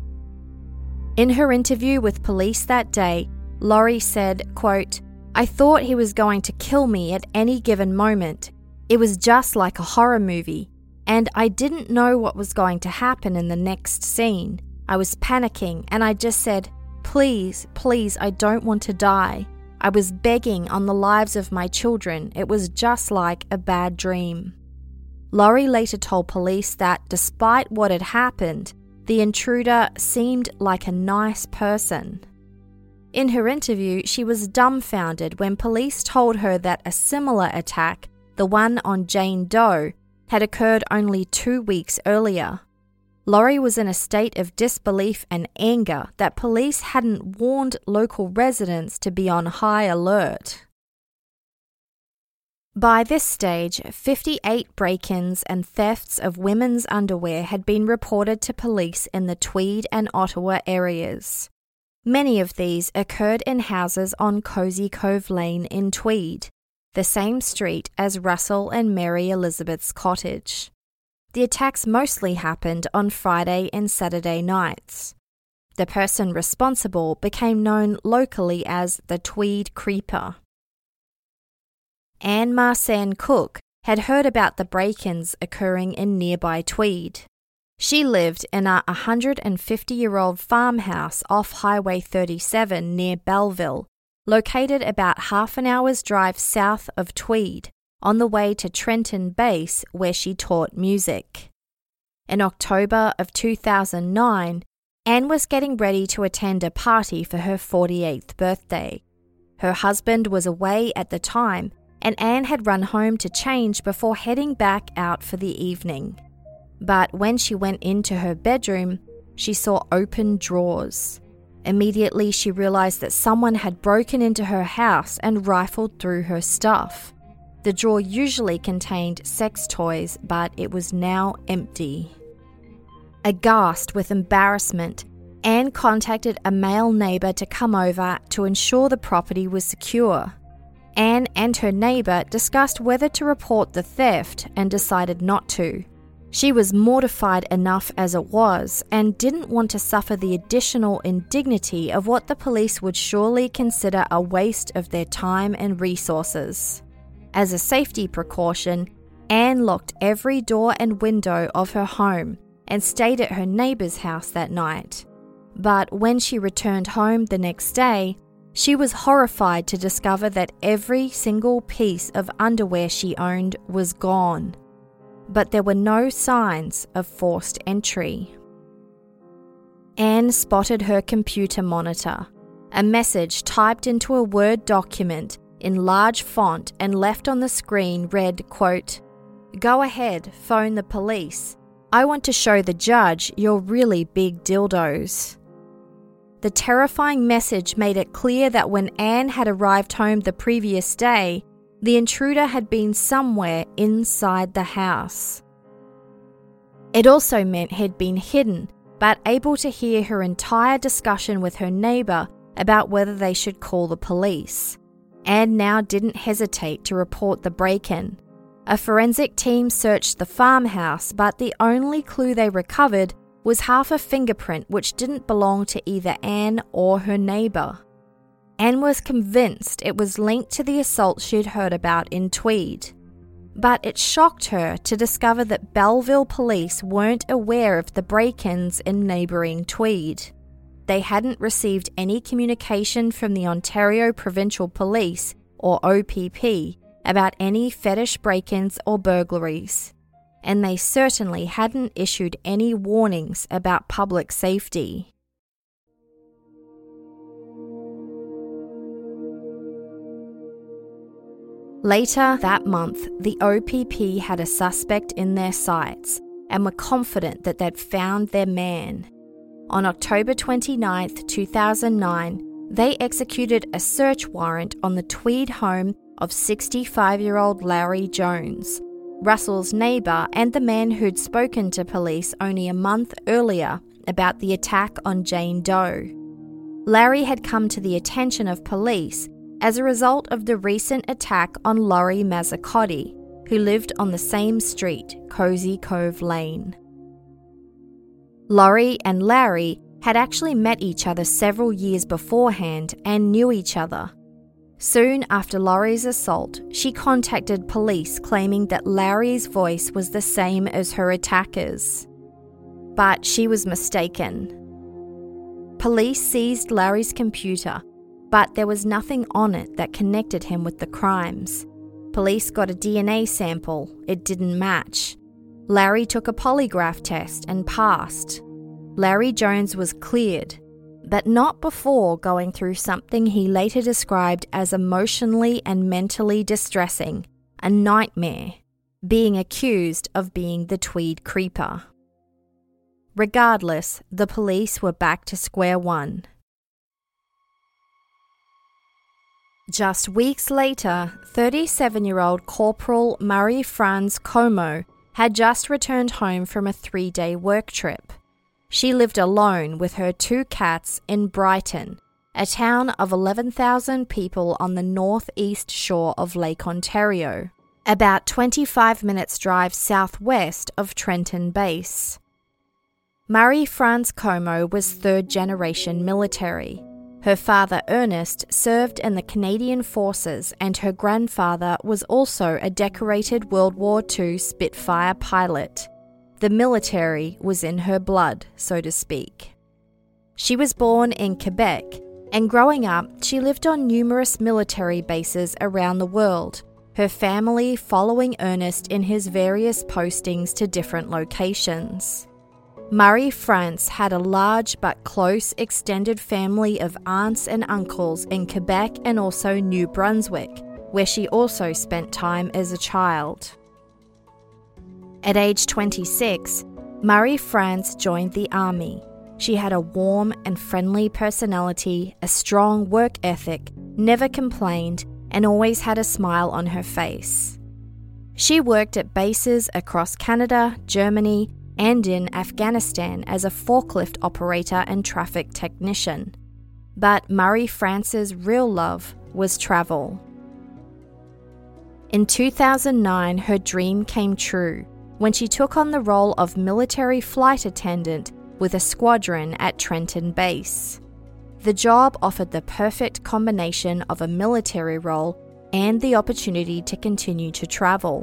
In her interview with police that day, Laurie said, quote, "I thought he was going to kill me at any given moment. It was just like a horror movie, and I didn't know what was going to happen in the next scene. I was panicking, and I just said, 'Please, please, I don't want to die.' I was begging on the lives of my children. It was just like a bad dream." Laurie later told police that despite what had happened, the intruder seemed like a nice person. In her interview, she was dumbfounded when police told her that a similar attack, the one on Jane Doe, had occurred only two weeks earlier. Laurie was in a state of disbelief and anger that police hadn't warned local residents to be on high alert. By this stage, fifty-eight break-ins and thefts of women's underwear had been reported to police in the Tweed and Ottawa areas. Many of these occurred in houses on Cozy Cove Lane in Tweed, the same street as Russell and Mary Elizabeth's cottage. The attacks mostly happened on Friday and Saturday nights. The person responsible became known locally as the Tweed Creeper. Anne Marsan Cook had heard about the break-ins occurring in nearby Tweed. She lived in a one hundred fifty-year-old farmhouse off Highway thirty-seven near Belleville, located about half an hour's drive south of Tweed, on the way to Trenton Base where she taught music. In October of two thousand nine, Anne was getting ready to attend a party for her forty-eighth birthday. Her husband was away at the time, and Anne had run home to change before heading back out for the evening. But when she went into her bedroom, she saw open drawers. Immediately, she realized that someone had broken into her house and rifled through her stuff. The drawer usually contained sex toys, but it was now empty. Aghast with embarrassment, Anne contacted a male neighbour to come over to ensure the property was secure. Anne and her neighbour discussed whether to report the theft and decided not to. She was mortified enough as it was and didn't want to suffer the additional indignity of what the police would surely consider a waste of their time and resources. As a safety precaution, Anne locked every door and window of her home and stayed at her neighbour's house that night. But when she returned home the next day, she was horrified to discover that every single piece of underwear she owned was gone. But there were no signs of forced entry. Anne spotted her computer monitor. A message typed into a Word document in large font and left on the screen read, quote, "Go ahead, phone the police. I want to show the judge your really big dildos." The terrifying message made it clear that when Anne had arrived home the previous day, the intruder had been somewhere inside the house. It also meant he'd been hidden, but able to hear her entire discussion with her neighbour about whether they should call the police. Anne now didn't hesitate to report the break-in. A forensic team searched the farmhouse, but the only clue they recovered was half a fingerprint which didn't belong to either Anne or her neighbour. Anne was convinced it was linked to the assault she'd heard about in Tweed. But it shocked her to discover that Belleville police weren't aware of the break-ins in neighbouring Tweed. They hadn't received any communication from the Ontario Provincial Police, or O P P, about any fetish break-ins or burglaries. And they certainly hadn't issued any warnings about public safety. Later that month, the O P P had a suspect in their sights and were confident that they'd found their man. On October twenty-ninth, two thousand nine, they executed a search warrant on the Tweed home of sixty-five-year-old Larry Jones, Russell's neighbour and the man who'd spoken to police only a month earlier about the attack on Jane Doe. Larry had come to the attention of police as a result of the recent attack on Laurie Mazzicotti, who lived on the same street, Cozy Cove Lane. Laurie and Larry had actually met each other several years beforehand and knew each other. Soon after Laurie's assault, she contacted police claiming that Larry's voice was the same as her attackers. But she was mistaken. Police seized Larry's computer, but there was nothing on it that connected him with the crimes. Police got a D N A sample. It didn't match. Larry took a polygraph test and passed. Larry Jones was cleared, but not before going through something he later described as emotionally and mentally distressing, a nightmare, being accused of being the Tweed Creeper. Regardless, the police were back to square one. Just weeks later, thirty-seven-year-old Corporal Marie-France Como had just returned home from a three-day work trip. She lived alone with her two cats in Brighton, a town of eleven thousand people on the northeast shore of Lake Ontario, about twenty-five minutes drive southwest of Trenton Base. Marie-France Como was third-generation military. Her father, Ernest, served in the Canadian Forces, and her grandfather was also a decorated World War Two Spitfire pilot. The military was in her blood, so to speak. She was born in Quebec, and growing up, she lived on numerous military bases around the world, her family following Ernest in his various postings to different locations. Marie-France had a large but close extended family of aunts and uncles in Quebec and also New Brunswick, where she also spent time as a child. At age twenty-six, Marie-France joined the army. She had a warm and friendly personality, a strong work ethic, never complained, and always had a smile on her face. She worked at bases across Canada, Germany, and in Afghanistan as a forklift operator and traffic technician. But Marie-France's real love was travel. In two thousand nine, her dream came true when she took on the role of military flight attendant with a squadron at Trenton Base. The job offered the perfect combination of a military role and the opportunity to continue to travel.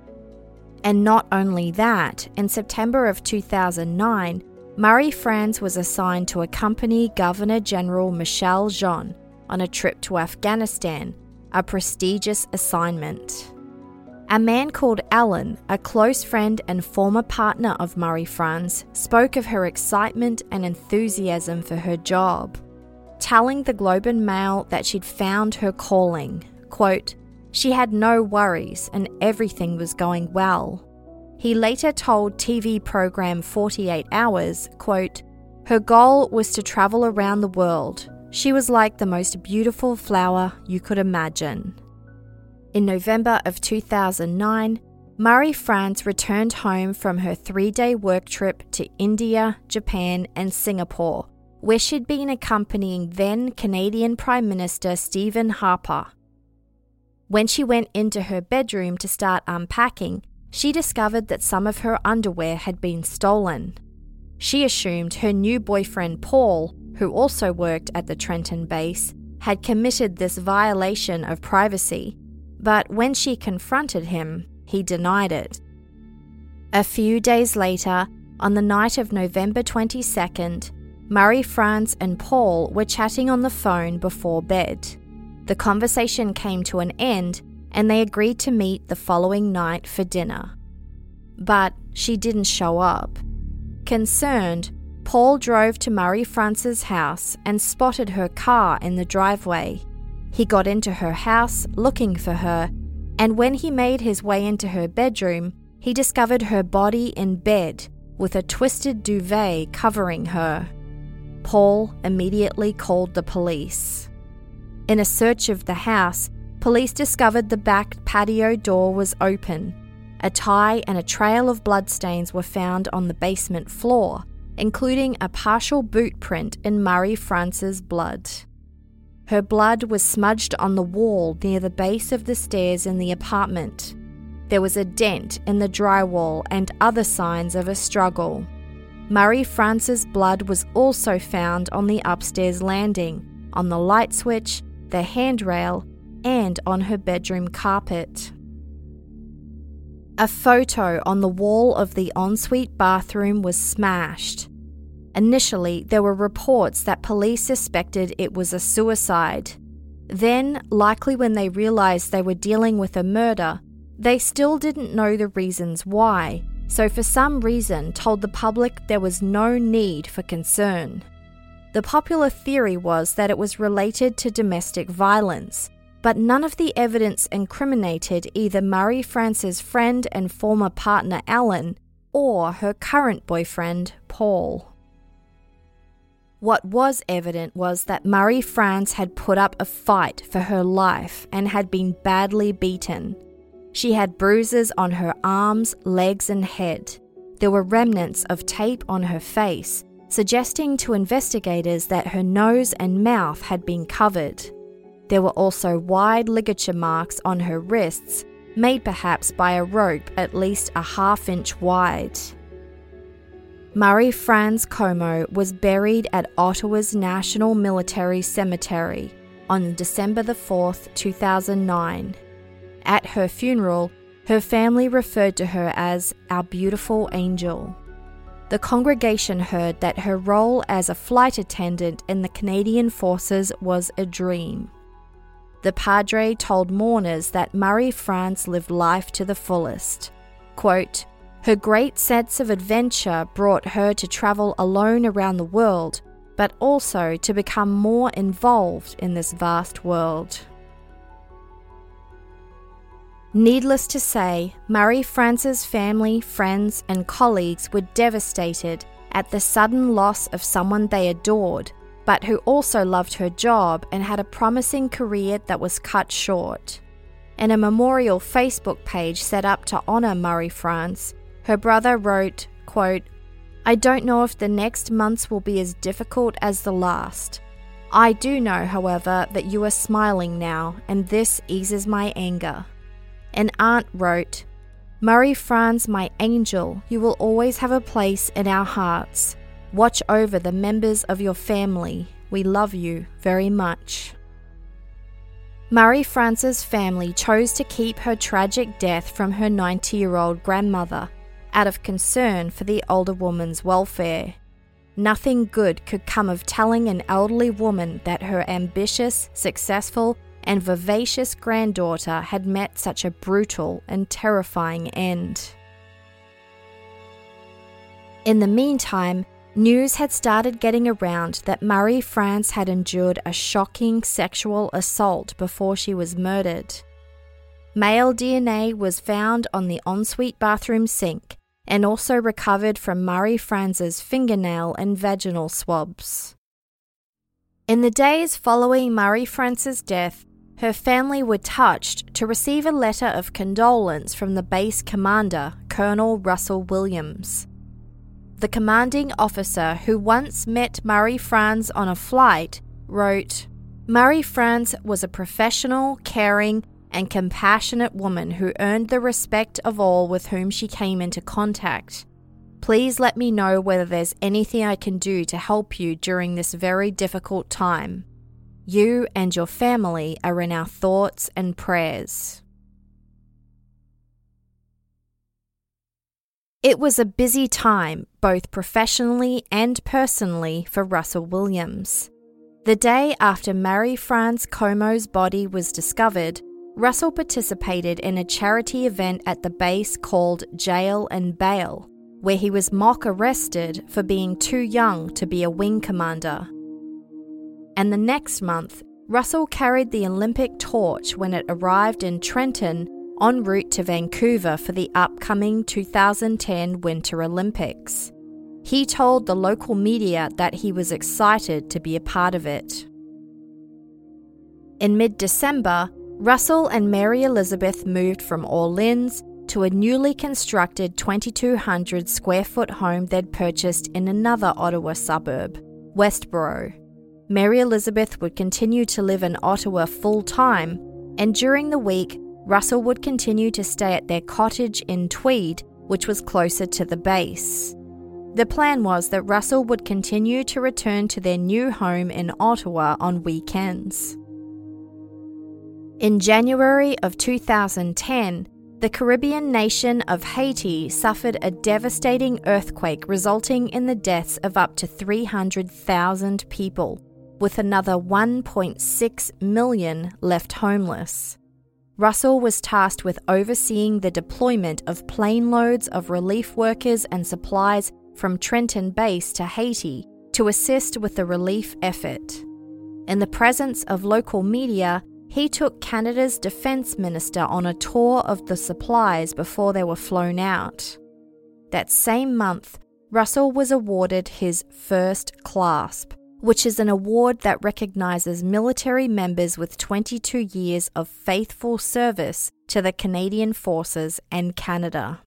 And not only that, in September of two thousand nine, Marie-France was assigned to accompany Governor-General Michel Jean on a trip to Afghanistan, a prestigious assignment. A man called Alan, a close friend and former partner of Marie-France, spoke of her excitement and enthusiasm for her job, telling the Globe and Mail that she'd found her calling. Quote, "She had no worries and everything was going well." He later told T V program forty-eight hours, quote, "Her goal was to travel around the world. She was like the most beautiful flower you could imagine." In November of two thousand nine, Marie-France returned home from her three-day work trip to India, Japan, and Singapore, where she'd been accompanying then Canadian Prime Minister Stephen Harper. When she went into her bedroom to start unpacking, she discovered that some of her underwear had been stolen. She assumed her new boyfriend Paul, who also worked at the Trenton base, had committed this violation of privacy, but when she confronted him, he denied it. A few days later, on the night of November twenty-second, Marie-France and Paul were chatting on the phone before bed. The conversation came to an end, and they agreed to meet the following night for dinner. But she didn't show up. Concerned, Paul drove to Marie-France's house and spotted her car in the driveway. He got into her house looking for her, and when he made his way into her bedroom, he discovered her body in bed with a twisted duvet covering her. Paul immediately called the police. In a search of the house, police discovered the back patio door was open. A tie and a trail of bloodstains were found on the basement floor, including a partial boot print in Marie-France's blood. Her blood was smudged on the wall near the base of the stairs in the apartment. There was a dent in the drywall and other signs of a struggle. Marie-France's blood was also found on the upstairs landing, on the light switch, the handrail, and on her bedroom carpet. A photo on the wall of the ensuite bathroom was smashed. Initially, there were reports that police suspected it was a suicide. Then, likely when they realized they were dealing with a murder, they still didn't know the reasons why, so for some reason told the public there was no need for concern. The popular theory was that it was related to domestic violence, but none of the evidence incriminated either Marie-France's friend and former partner Alan or her current boyfriend Paul. What was evident was that Marie France had put up a fight for her life and had been badly beaten. She had bruises on her arms, legs, and head. There were remnants of tape on her face, suggesting to investigators that her nose and mouth had been covered. There were also wide ligature marks on her wrists, made perhaps by a rope at least a half inch wide. Marie France Comeau was buried at Ottawa's National Military Cemetery on December the fourth, two thousand nine. At her funeral, her family referred to her as our beautiful angel. The congregation heard that her role as a flight attendant in the Canadian Forces was a dream. The Padre told mourners that Marie France lived life to the fullest. Quote, "Her great sense of adventure brought her to travel alone around the world, but also to become more involved in this vast world." Needless to say, Marie France's family, friends, and colleagues were devastated at the sudden loss of someone they adored, but who also loved her job and had a promising career that was cut short. In a memorial Facebook page set up to honour Marie France, her brother wrote, quote, "I don't know if the next months will be as difficult as the last. I do know, however, that you are smiling now, and this eases my anger." An aunt wrote, "Marie France, my angel, you will always have a place in our hearts. Watch over the members of your family. We love you very much." Marie France's family chose to keep her tragic death from her ninety-year-old grandmother, out of concern for the older woman's welfare. Nothing good could come of telling an elderly woman that her ambitious, successful, and vivacious granddaughter had met such a brutal and terrifying end. In the meantime, news had started getting around that Marie France had endured a shocking sexual assault before she was murdered. Male D N A was found on the ensuite bathroom sink and also recovered from Marie France's fingernail and vaginal swabs. In the days following Marie France's death, her family were touched to receive a letter of condolence from the base commander, Colonel Russell Williams. The commanding officer, who once met Marie France on a flight, wrote, "Marie France was a professional, caring, and compassionate woman who earned the respect of all with whom she came into contact. Please let me know whether there's anything I can do to help you during this very difficult time. You and your family are in our thoughts and prayers." It was a busy time, both professionally and personally, for Russell Williams. The day after Marie France Comeau's body was discovered, Russell participated in a charity event at the base called Jail and Bail, where he was mock arrested for being too young to be a wing commander. And the next month, Russell carried the Olympic torch when it arrived in Trenton en route to Vancouver for the upcoming two thousand ten Winter Olympics. He told the local media that he was excited to be a part of it. In mid-December, Russell and Mary Elizabeth moved from Orleans to a newly constructed twenty-two hundred square foot home they'd purchased in another Ottawa suburb, Westboro. Mary Elizabeth would continue to live in Ottawa full-time, and during the week, Russell would continue to stay at their cottage in Tweed, which was closer to the base. The plan was that Russell would continue to return to their new home in Ottawa on weekends. In January of two thousand ten, the Caribbean nation of Haiti suffered a devastating earthquake resulting in the deaths of up to three hundred thousand people, with another one point six million left homeless. Russell was tasked with overseeing the deployment of plane loads of relief workers and supplies from Trenton Base to Haiti to assist with the relief effort. In the presence of local media, he took Canada's Defence Minister on a tour of the supplies before they were flown out. That same month, Russell was awarded his first clasp, which is an award that recognizes military members with twenty-two years of faithful service to the Canadian Forces and Canada.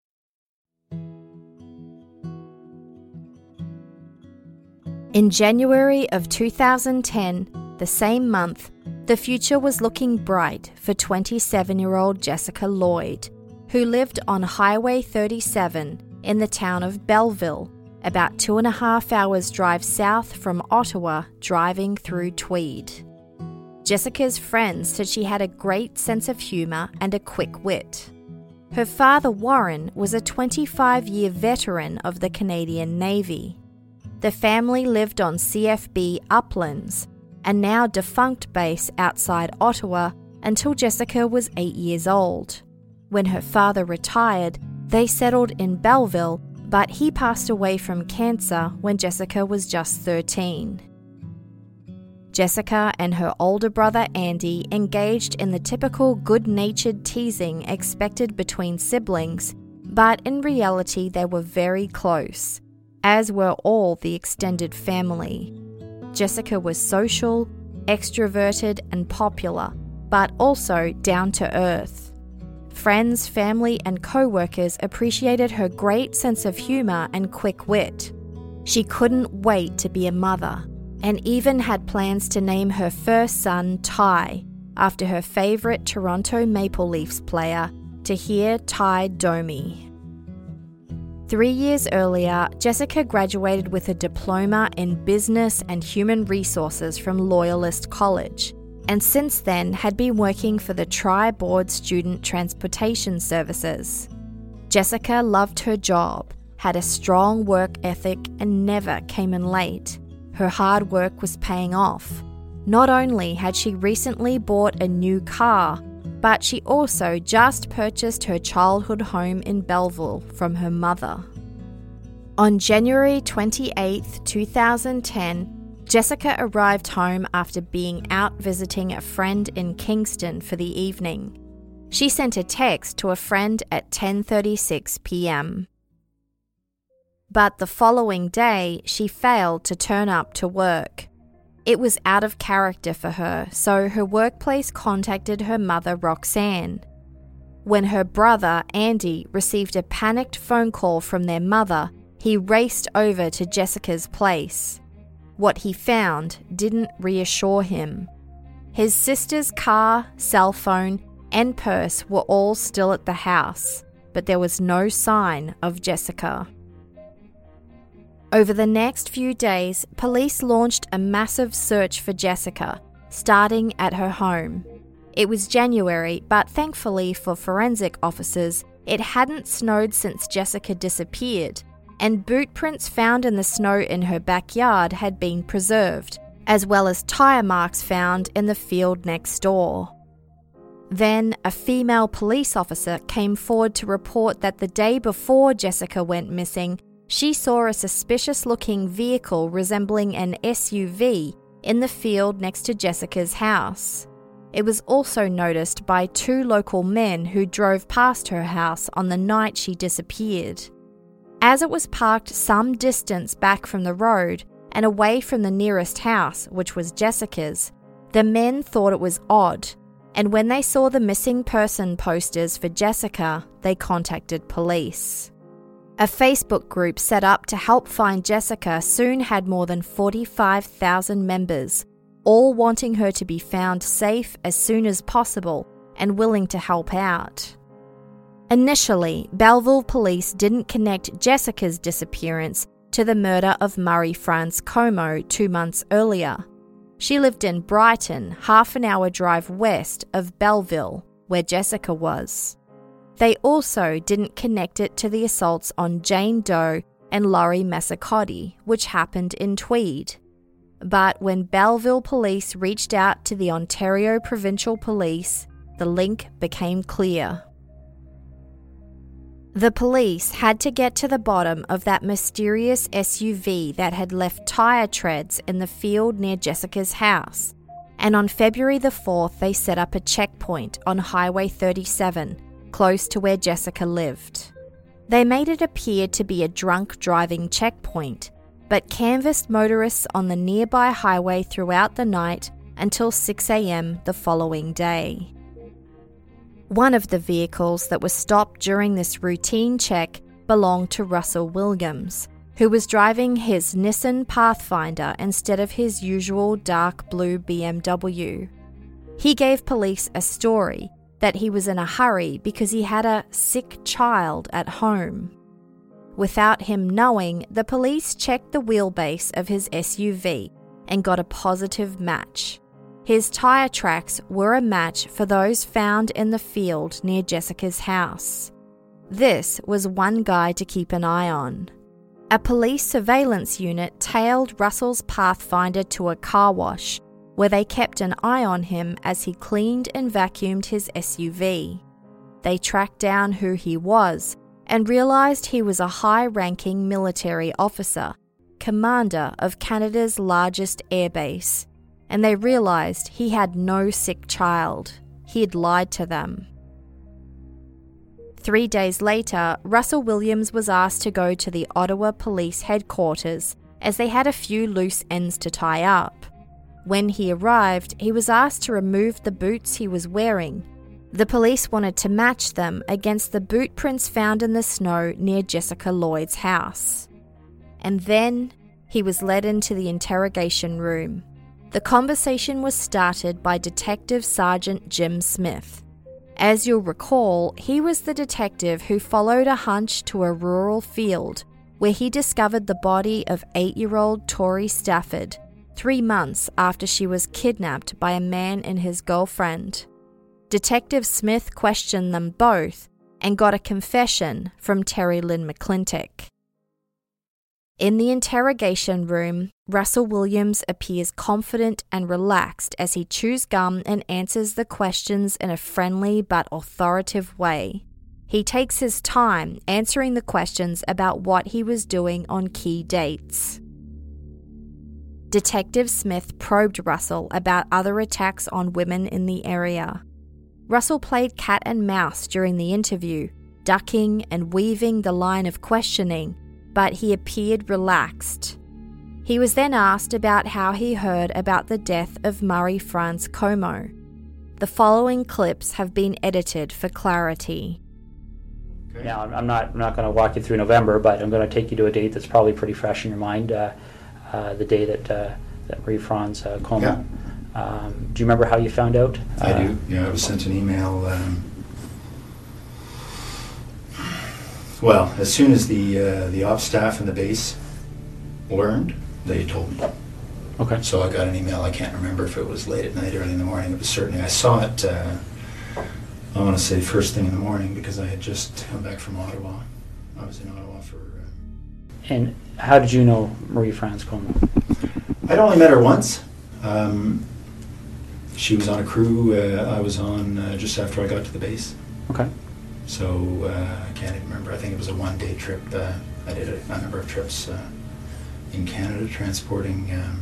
In January of two thousand ten, the same month, the future was looking bright for twenty-seven-year-old Jessica Lloyd, who lived on Highway thirty-seven in the town of Belleville, about two and a half hours drive south from Ottawa, driving through Tweed. Jessica's friends said she had a great sense of humour and a quick wit. Her father, Warren, was a twenty-five-year veteran of the Canadian Navy. The family lived on C F B Uplands, a now defunct base outside Ottawa, until Jessica was eight years old. When her father retired, they settled in Belleville, but he passed away from cancer when Jessica was just thirteen. Jessica and her older brother Andy engaged in the typical good-natured teasing expected between siblings, but in reality they were very close, as were all the extended family. Jessica was social, extroverted and popular, but also down to earth. Friends, family and co-workers appreciated her great sense of humour and quick wit. She couldn't wait to be a mother, and even had plans to name her first son Ty, after her favourite Toronto Maple Leafs player, Tahir Ty Domi. Three years earlier, Jessica graduated with a diploma in business and human resources from Loyalist College, and since then had been working for the Tri-Board Student Transportation Services. Jessica loved her job, had a strong work ethic and never came in late. Her hard work was paying off. Not only had she recently bought a new car, but she also just purchased her childhood home in Belleville from her mother. On January twenty-eighth, two thousand ten, Jessica arrived home after being out visiting a friend in Kingston for the evening. She sent a text to a friend at ten thirty-six p.m. But the following day, she failed to turn up to work. It was out of character for her, so her workplace contacted her mother, Roxanne. When her brother, Andy, received a panicked phone call from their mother, he raced over to Jessica's place. What he found didn't reassure him. His sister's car, cell phone, and purse were all still at the house, but there was no sign of Jessica. Over the next few days, police launched a massive search for Jessica, starting at her home. It was January, but thankfully for forensic officers, it hadn't snowed since Jessica disappeared, and boot prints found in the snow in her backyard had been preserved, as well as tyre marks found in the field next door. Then, a female police officer came forward to report that the day before Jessica went missing, she saw a suspicious-looking vehicle resembling an S U V in the field next to Jessica's house. It was also noticed by two local men who drove past her house on the night she disappeared. As it was parked some distance back from the road and away from the nearest house, which was Jessica's, the men thought it was odd, and when they saw the missing person posters for Jessica, they contacted police. A Facebook group set up to help find Jessica soon had more than forty-five thousand members, all wanting her to be found safe as soon as possible and willing to help out. Initially, Belleville police didn't connect Jessica's disappearance to the murder of Murray France Como two months earlier. She lived in Brighton, half an hour drive west of Belleville, where Jessica was. They also didn't connect it to the assaults on Jane Doe and Laurie Massacotty, which happened in Tweed. But when Belleville police reached out to the Ontario Provincial Police, the link became clear. The police had to get to the bottom of that mysterious S U V that had left tyre treads in the field near Jessica's house, and on February the fourth they set up a checkpoint on Highway thirty-seven, close to where Jessica lived. They made it appear to be a drunk driving checkpoint, but canvassed motorists on the nearby highway throughout the night until six a.m. the following day. One of the vehicles that was stopped during this routine check belonged to Russell Williams, who was driving his Nissan Pathfinder instead of his usual dark blue B M W. He gave police a story that he was in a hurry because he had a sick child at home. Without him knowing, the police checked the wheelbase of his S U V and got a positive match. His tyre tracks were a match for those found in the field near Jessica's house. This was one guy to keep an eye on. A police surveillance unit tailed Russell's Pathfinder to a car wash, where they kept an eye on him as he cleaned and vacuumed his S U V. They tracked down who he was and realised he was a high-ranking military officer, commander of Canada's largest airbase, and they realised he had no sick child. He had lied to them. Three days later, Russell Williams was asked to go to the Ottawa Police Headquarters as they had a few loose ends to tie up. When he arrived, he was asked to remove the boots he was wearing. The police wanted to match them against the boot prints found in the snow near Jessica Lloyd's house. And then he was led into the interrogation room. The conversation was started by Detective Sergeant Jim Smith. As you'll recall, he was the detective who followed a hunch to a rural field where he discovered the body of eight-year-old Tori Stafford three months after she was kidnapped by a man and his girlfriend. Detective Smith questioned them both and got a confession from Terry Lynn McClintock. In the interrogation room, Russell Williams appears confident and relaxed as he chews gum and answers the questions in a friendly but authoritative way. He takes his time answering the questions about what he was doing on key dates. Detective Smith probed Russell about other attacks on women in the area. Russell played cat and mouse during the interview, ducking and weaving the line of questioning, but he appeared relaxed. He was then asked about how he heard about the death of Marie-France Como. The following clips have been edited for clarity. Now, I'm not I'm not going to walk you through November, but I'm going to take you to a date that's probably pretty fresh in your mind, uh, uh, the day that, uh, that Marie-France uh, Como. Yeah. Um, do you remember how you found out? I uh, do. Yeah, I was sent an email. Um, well, as soon as the uh, the ops staff and the base learned, they told me. Okay. So I got an email. I can't remember if it was late at night, early in the morning. It was certainly. I saw it. Uh, I want to say first thing in the morning because I had just come back from Ottawa. I was in Ottawa for. Uh, and how did you know Marie-France Como? I'd only met her once. Um, She was on a crew uh, I was on uh, just after I got to the base. Okay. So uh, I can't even remember. I think it was a one-day trip. Uh, I did a, a number of trips uh, in Canada, transporting um,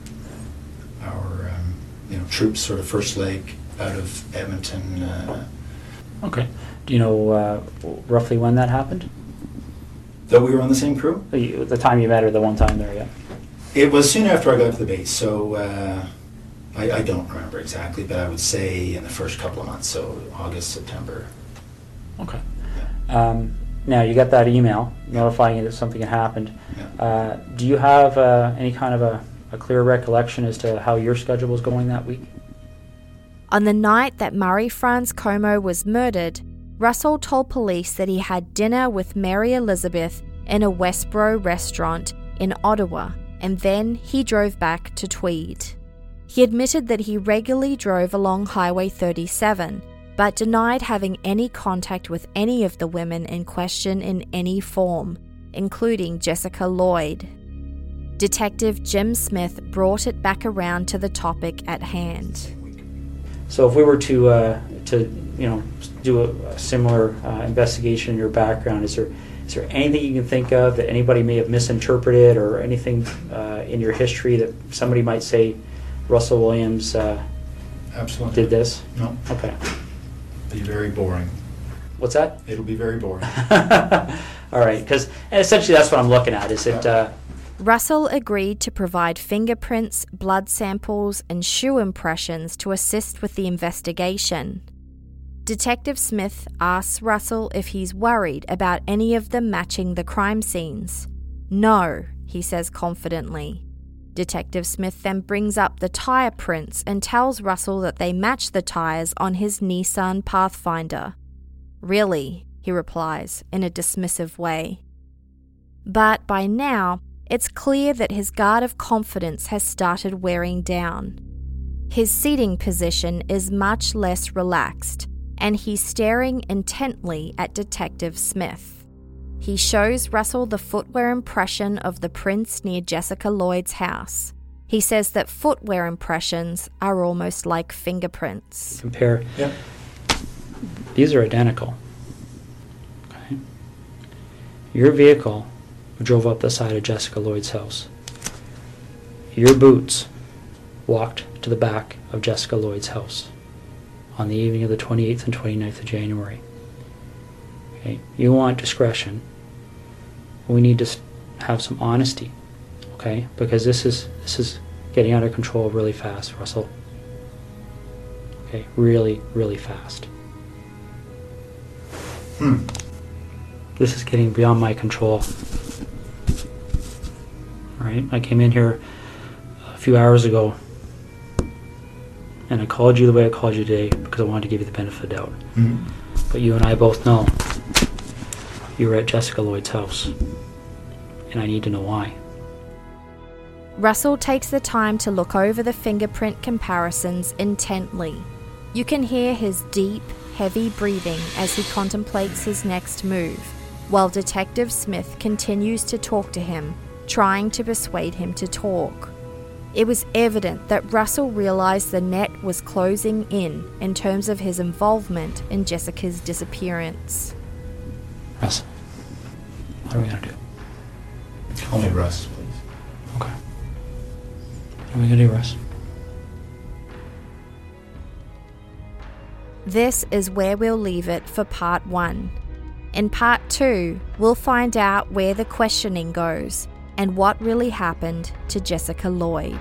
our um, you know troops, sort of first leg out of Edmonton. Uh, okay. Do you know uh, roughly when that happened? That we were on the same crew? The, the time you met her, the one time there, yeah. It was soon after I got to the base. So. Uh, I, I don't remember exactly, but I would say in the first couple of months, so August, September. Okay. Yeah. Um, now, you got that email notifying you that something had happened. Yeah. Uh, do you have uh, any kind of a, a clear recollection as to how your schedule was going that week? On the night that Marie-France Como was murdered, Russell told police that he had dinner with Mary Elizabeth in a Westboro restaurant in Ottawa, and then he drove back to Tweed. He admitted that he regularly drove along Highway thirty-seven, but denied having any contact with any of the women in question in any form, including Jessica Lloyd. Detective Jim Smith brought it back around to the topic at hand. So if we were to, uh, to you know, do a, a similar uh, investigation in your background, is there is there anything you can think of that anybody may have misinterpreted, or anything uh, in your history that somebody might say, Russell Williams uh, Absolutely. did this? No. Okay. Be very boring. What's that? It'll be very boring. All right, because essentially that's what I'm looking at. Is it uh, Russell agreed to provide fingerprints, blood samples, and shoe impressions to assist with the investigation. Detective Smith asks Russell if he's worried about any of them matching the crime scenes. No, he says confidently. Detective Smith then brings up the tyre prints and tells Russell that they match the tyres on his Nissan Pathfinder. Really, he replies in a dismissive way. But by now, it's clear that his guard of confidence has started wearing down. His seating position is much less relaxed, and he's staring intently at Detective Smith. He shows Russell the footwear impression of the prints near Jessica Lloyd's house. He says that footwear impressions are almost like fingerprints. Compare. Yep. These are identical. Okay. Your vehicle drove up the side of Jessica Lloyd's house. Your boots walked to the back of Jessica Lloyd's house on the evening of the twenty-eighth and twenty-ninth of January. Okay. You want discretion. We need to have some honesty, okay? Because this is this is getting out of control really fast, Russell. Okay, really, really fast. Hmm. This is getting beyond my control. Right? I came in here a few hours ago and I called you the way I called you today because I wanted to give you the benefit of the doubt. Mm-hmm. But you and I both know you were at Jessica Lloyd's house, and I need to know why. Russell takes the time to look over the fingerprint comparisons intently. You can hear his deep, heavy breathing as he contemplates his next move, while Detective Smith continues to talk to him, trying to persuade him to talk. It was evident that Russell realized the net was closing in in terms of his involvement in Jessica's disappearance. Russ, what are we gonna do? Call me Russ, please. Okay. What are we gonna do, Russ? This is where we'll leave it for part one. In part two, we'll find out where the questioning goes and what really happened to Jessica Lloyd.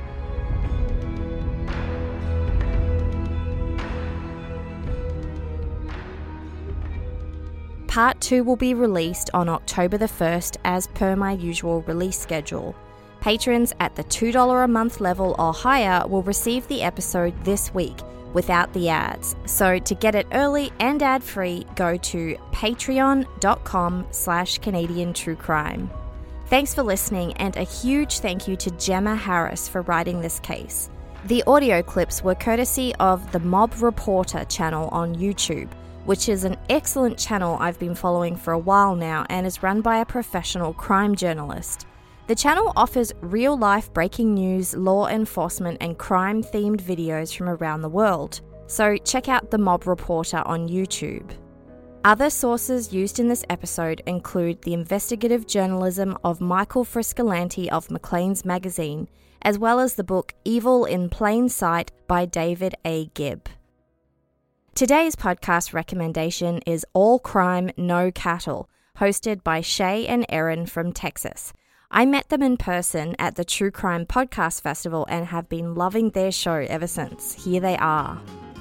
Part two will be released on October the first as per my usual release schedule. Patrons at the two dollars a month level or higher will receive the episode this week without the ads. So to get it early and ad-free, go to patreon.com slash Canadian True Crime. Thanks for listening, and a huge thank you to Gemma Harris for writing this case. The audio clips were courtesy of the Mob Reporter channel on YouTube, which is an excellent channel I've been following for a while now and is run by a professional crime journalist. The channel offers real-life breaking news, law enforcement, and crime-themed videos from around the world, so check out the Mob Reporter on YouTube. Other sources used in this episode include the investigative journalism of Michael Friscolanti of Maclean's Magazine, as well as the book Evil in Plain Sight by David A. Gibb. Today's podcast recommendation is All Crime, No Cattle, hosted by Shay and Erin from Texas. I met them in person at the True Crime Podcast Festival and have been loving their show ever since. Here they are.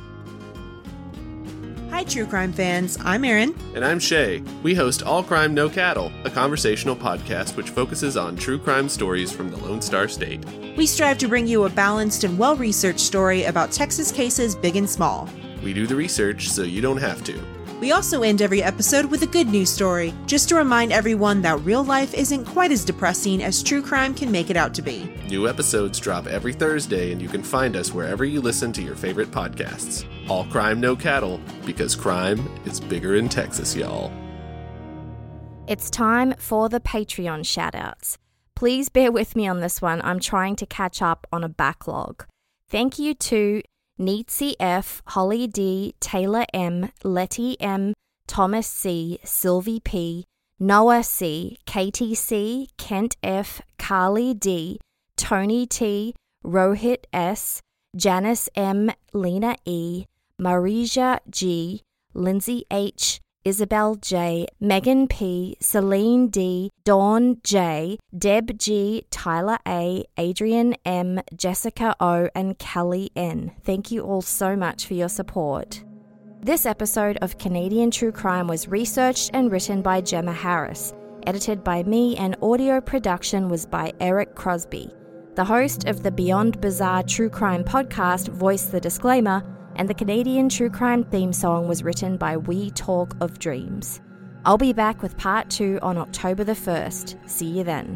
Hi, True Crime fans. I'm Erin. And I'm Shay. We host All Crime, No Cattle, a conversational podcast which focuses on true crime stories from the Lone Star State. We strive to bring you a balanced and well-researched story about Texas cases big and small. We do the research so you don't have to. We also end every episode with a good news story, just to remind everyone that real life isn't quite as depressing as true crime can make it out to be. New episodes drop every Thursday, and you can find us wherever you listen to your favorite podcasts. All Crime, No Cattle, because crime is bigger in Texas, y'all. It's time for the Patreon shoutouts. Please bear with me on this one. I'm trying to catch up on a backlog. Thank you to Neetsy F, Holly D, Taylor M, Letty M, Thomas C, Sylvie P, Noah C, Katie C, Kent F, Carly D, Tony T, Rohit S, Janice M, Lena E, Marija G, Lindsay H, Isabel J, Megan P, Celine D, Dawn J, Deb G, Tyler A, Adrian M, Jessica O, and Kelly N. Thank you all so much for your support. This episode of Canadian True Crime was researched and written by Gemma Harris, edited by me, and audio production was by Eric Crosby. The host of the Beyond Bizarre True Crime podcast voiced the disclaimer, and the Canadian True Crime theme song was written by We Talk of Dreams. I'll be back with part two on October the first. See you then.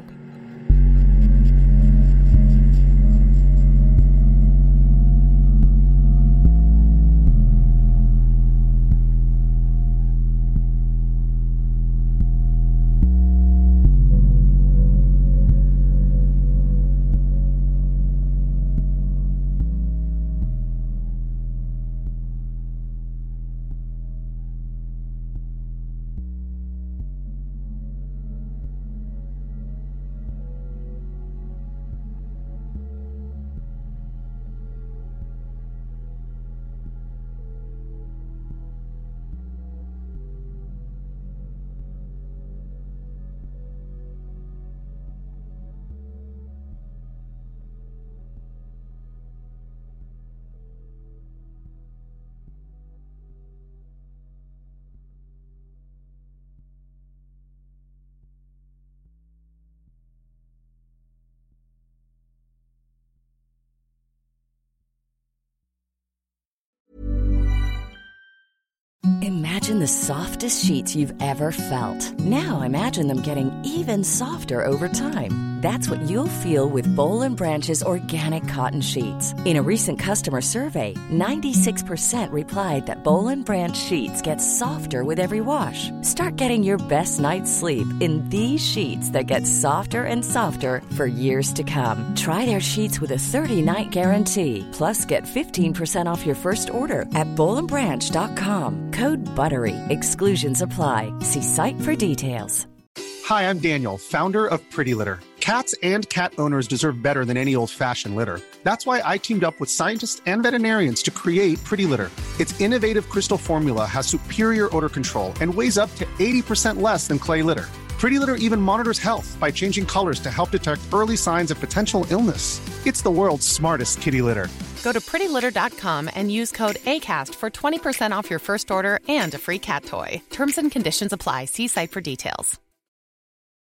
Imagine the softest sheets you've ever felt. Now imagine them getting even softer over time. That's what you'll feel with Boll and Branch's organic cotton sheets. In a recent customer survey, ninety-six percent replied that Boll and Branch sheets get softer with every wash. Start getting your best night's sleep in these sheets that get softer and softer for years to come. Try their sheets with a thirty-night guarantee. Plus, get fifteen percent off your first order at boll and branch dot com. Code BUTTERY. Exclusions apply. See site for details. Hi, I'm Daniel, founder of Pretty Litter. Cats and cat owners deserve better than any old-fashioned litter. That's why I teamed up with scientists and veterinarians to create Pretty Litter. Its innovative crystal formula has superior odor control and weighs up to eighty percent less than clay litter. Pretty Litter even monitors health by changing colors to help detect early signs of potential illness. It's the world's smartest kitty litter. Go to pretty litter dot com and use code ACAST for twenty percent off your first order and a free cat toy. Terms and conditions apply. See site for details.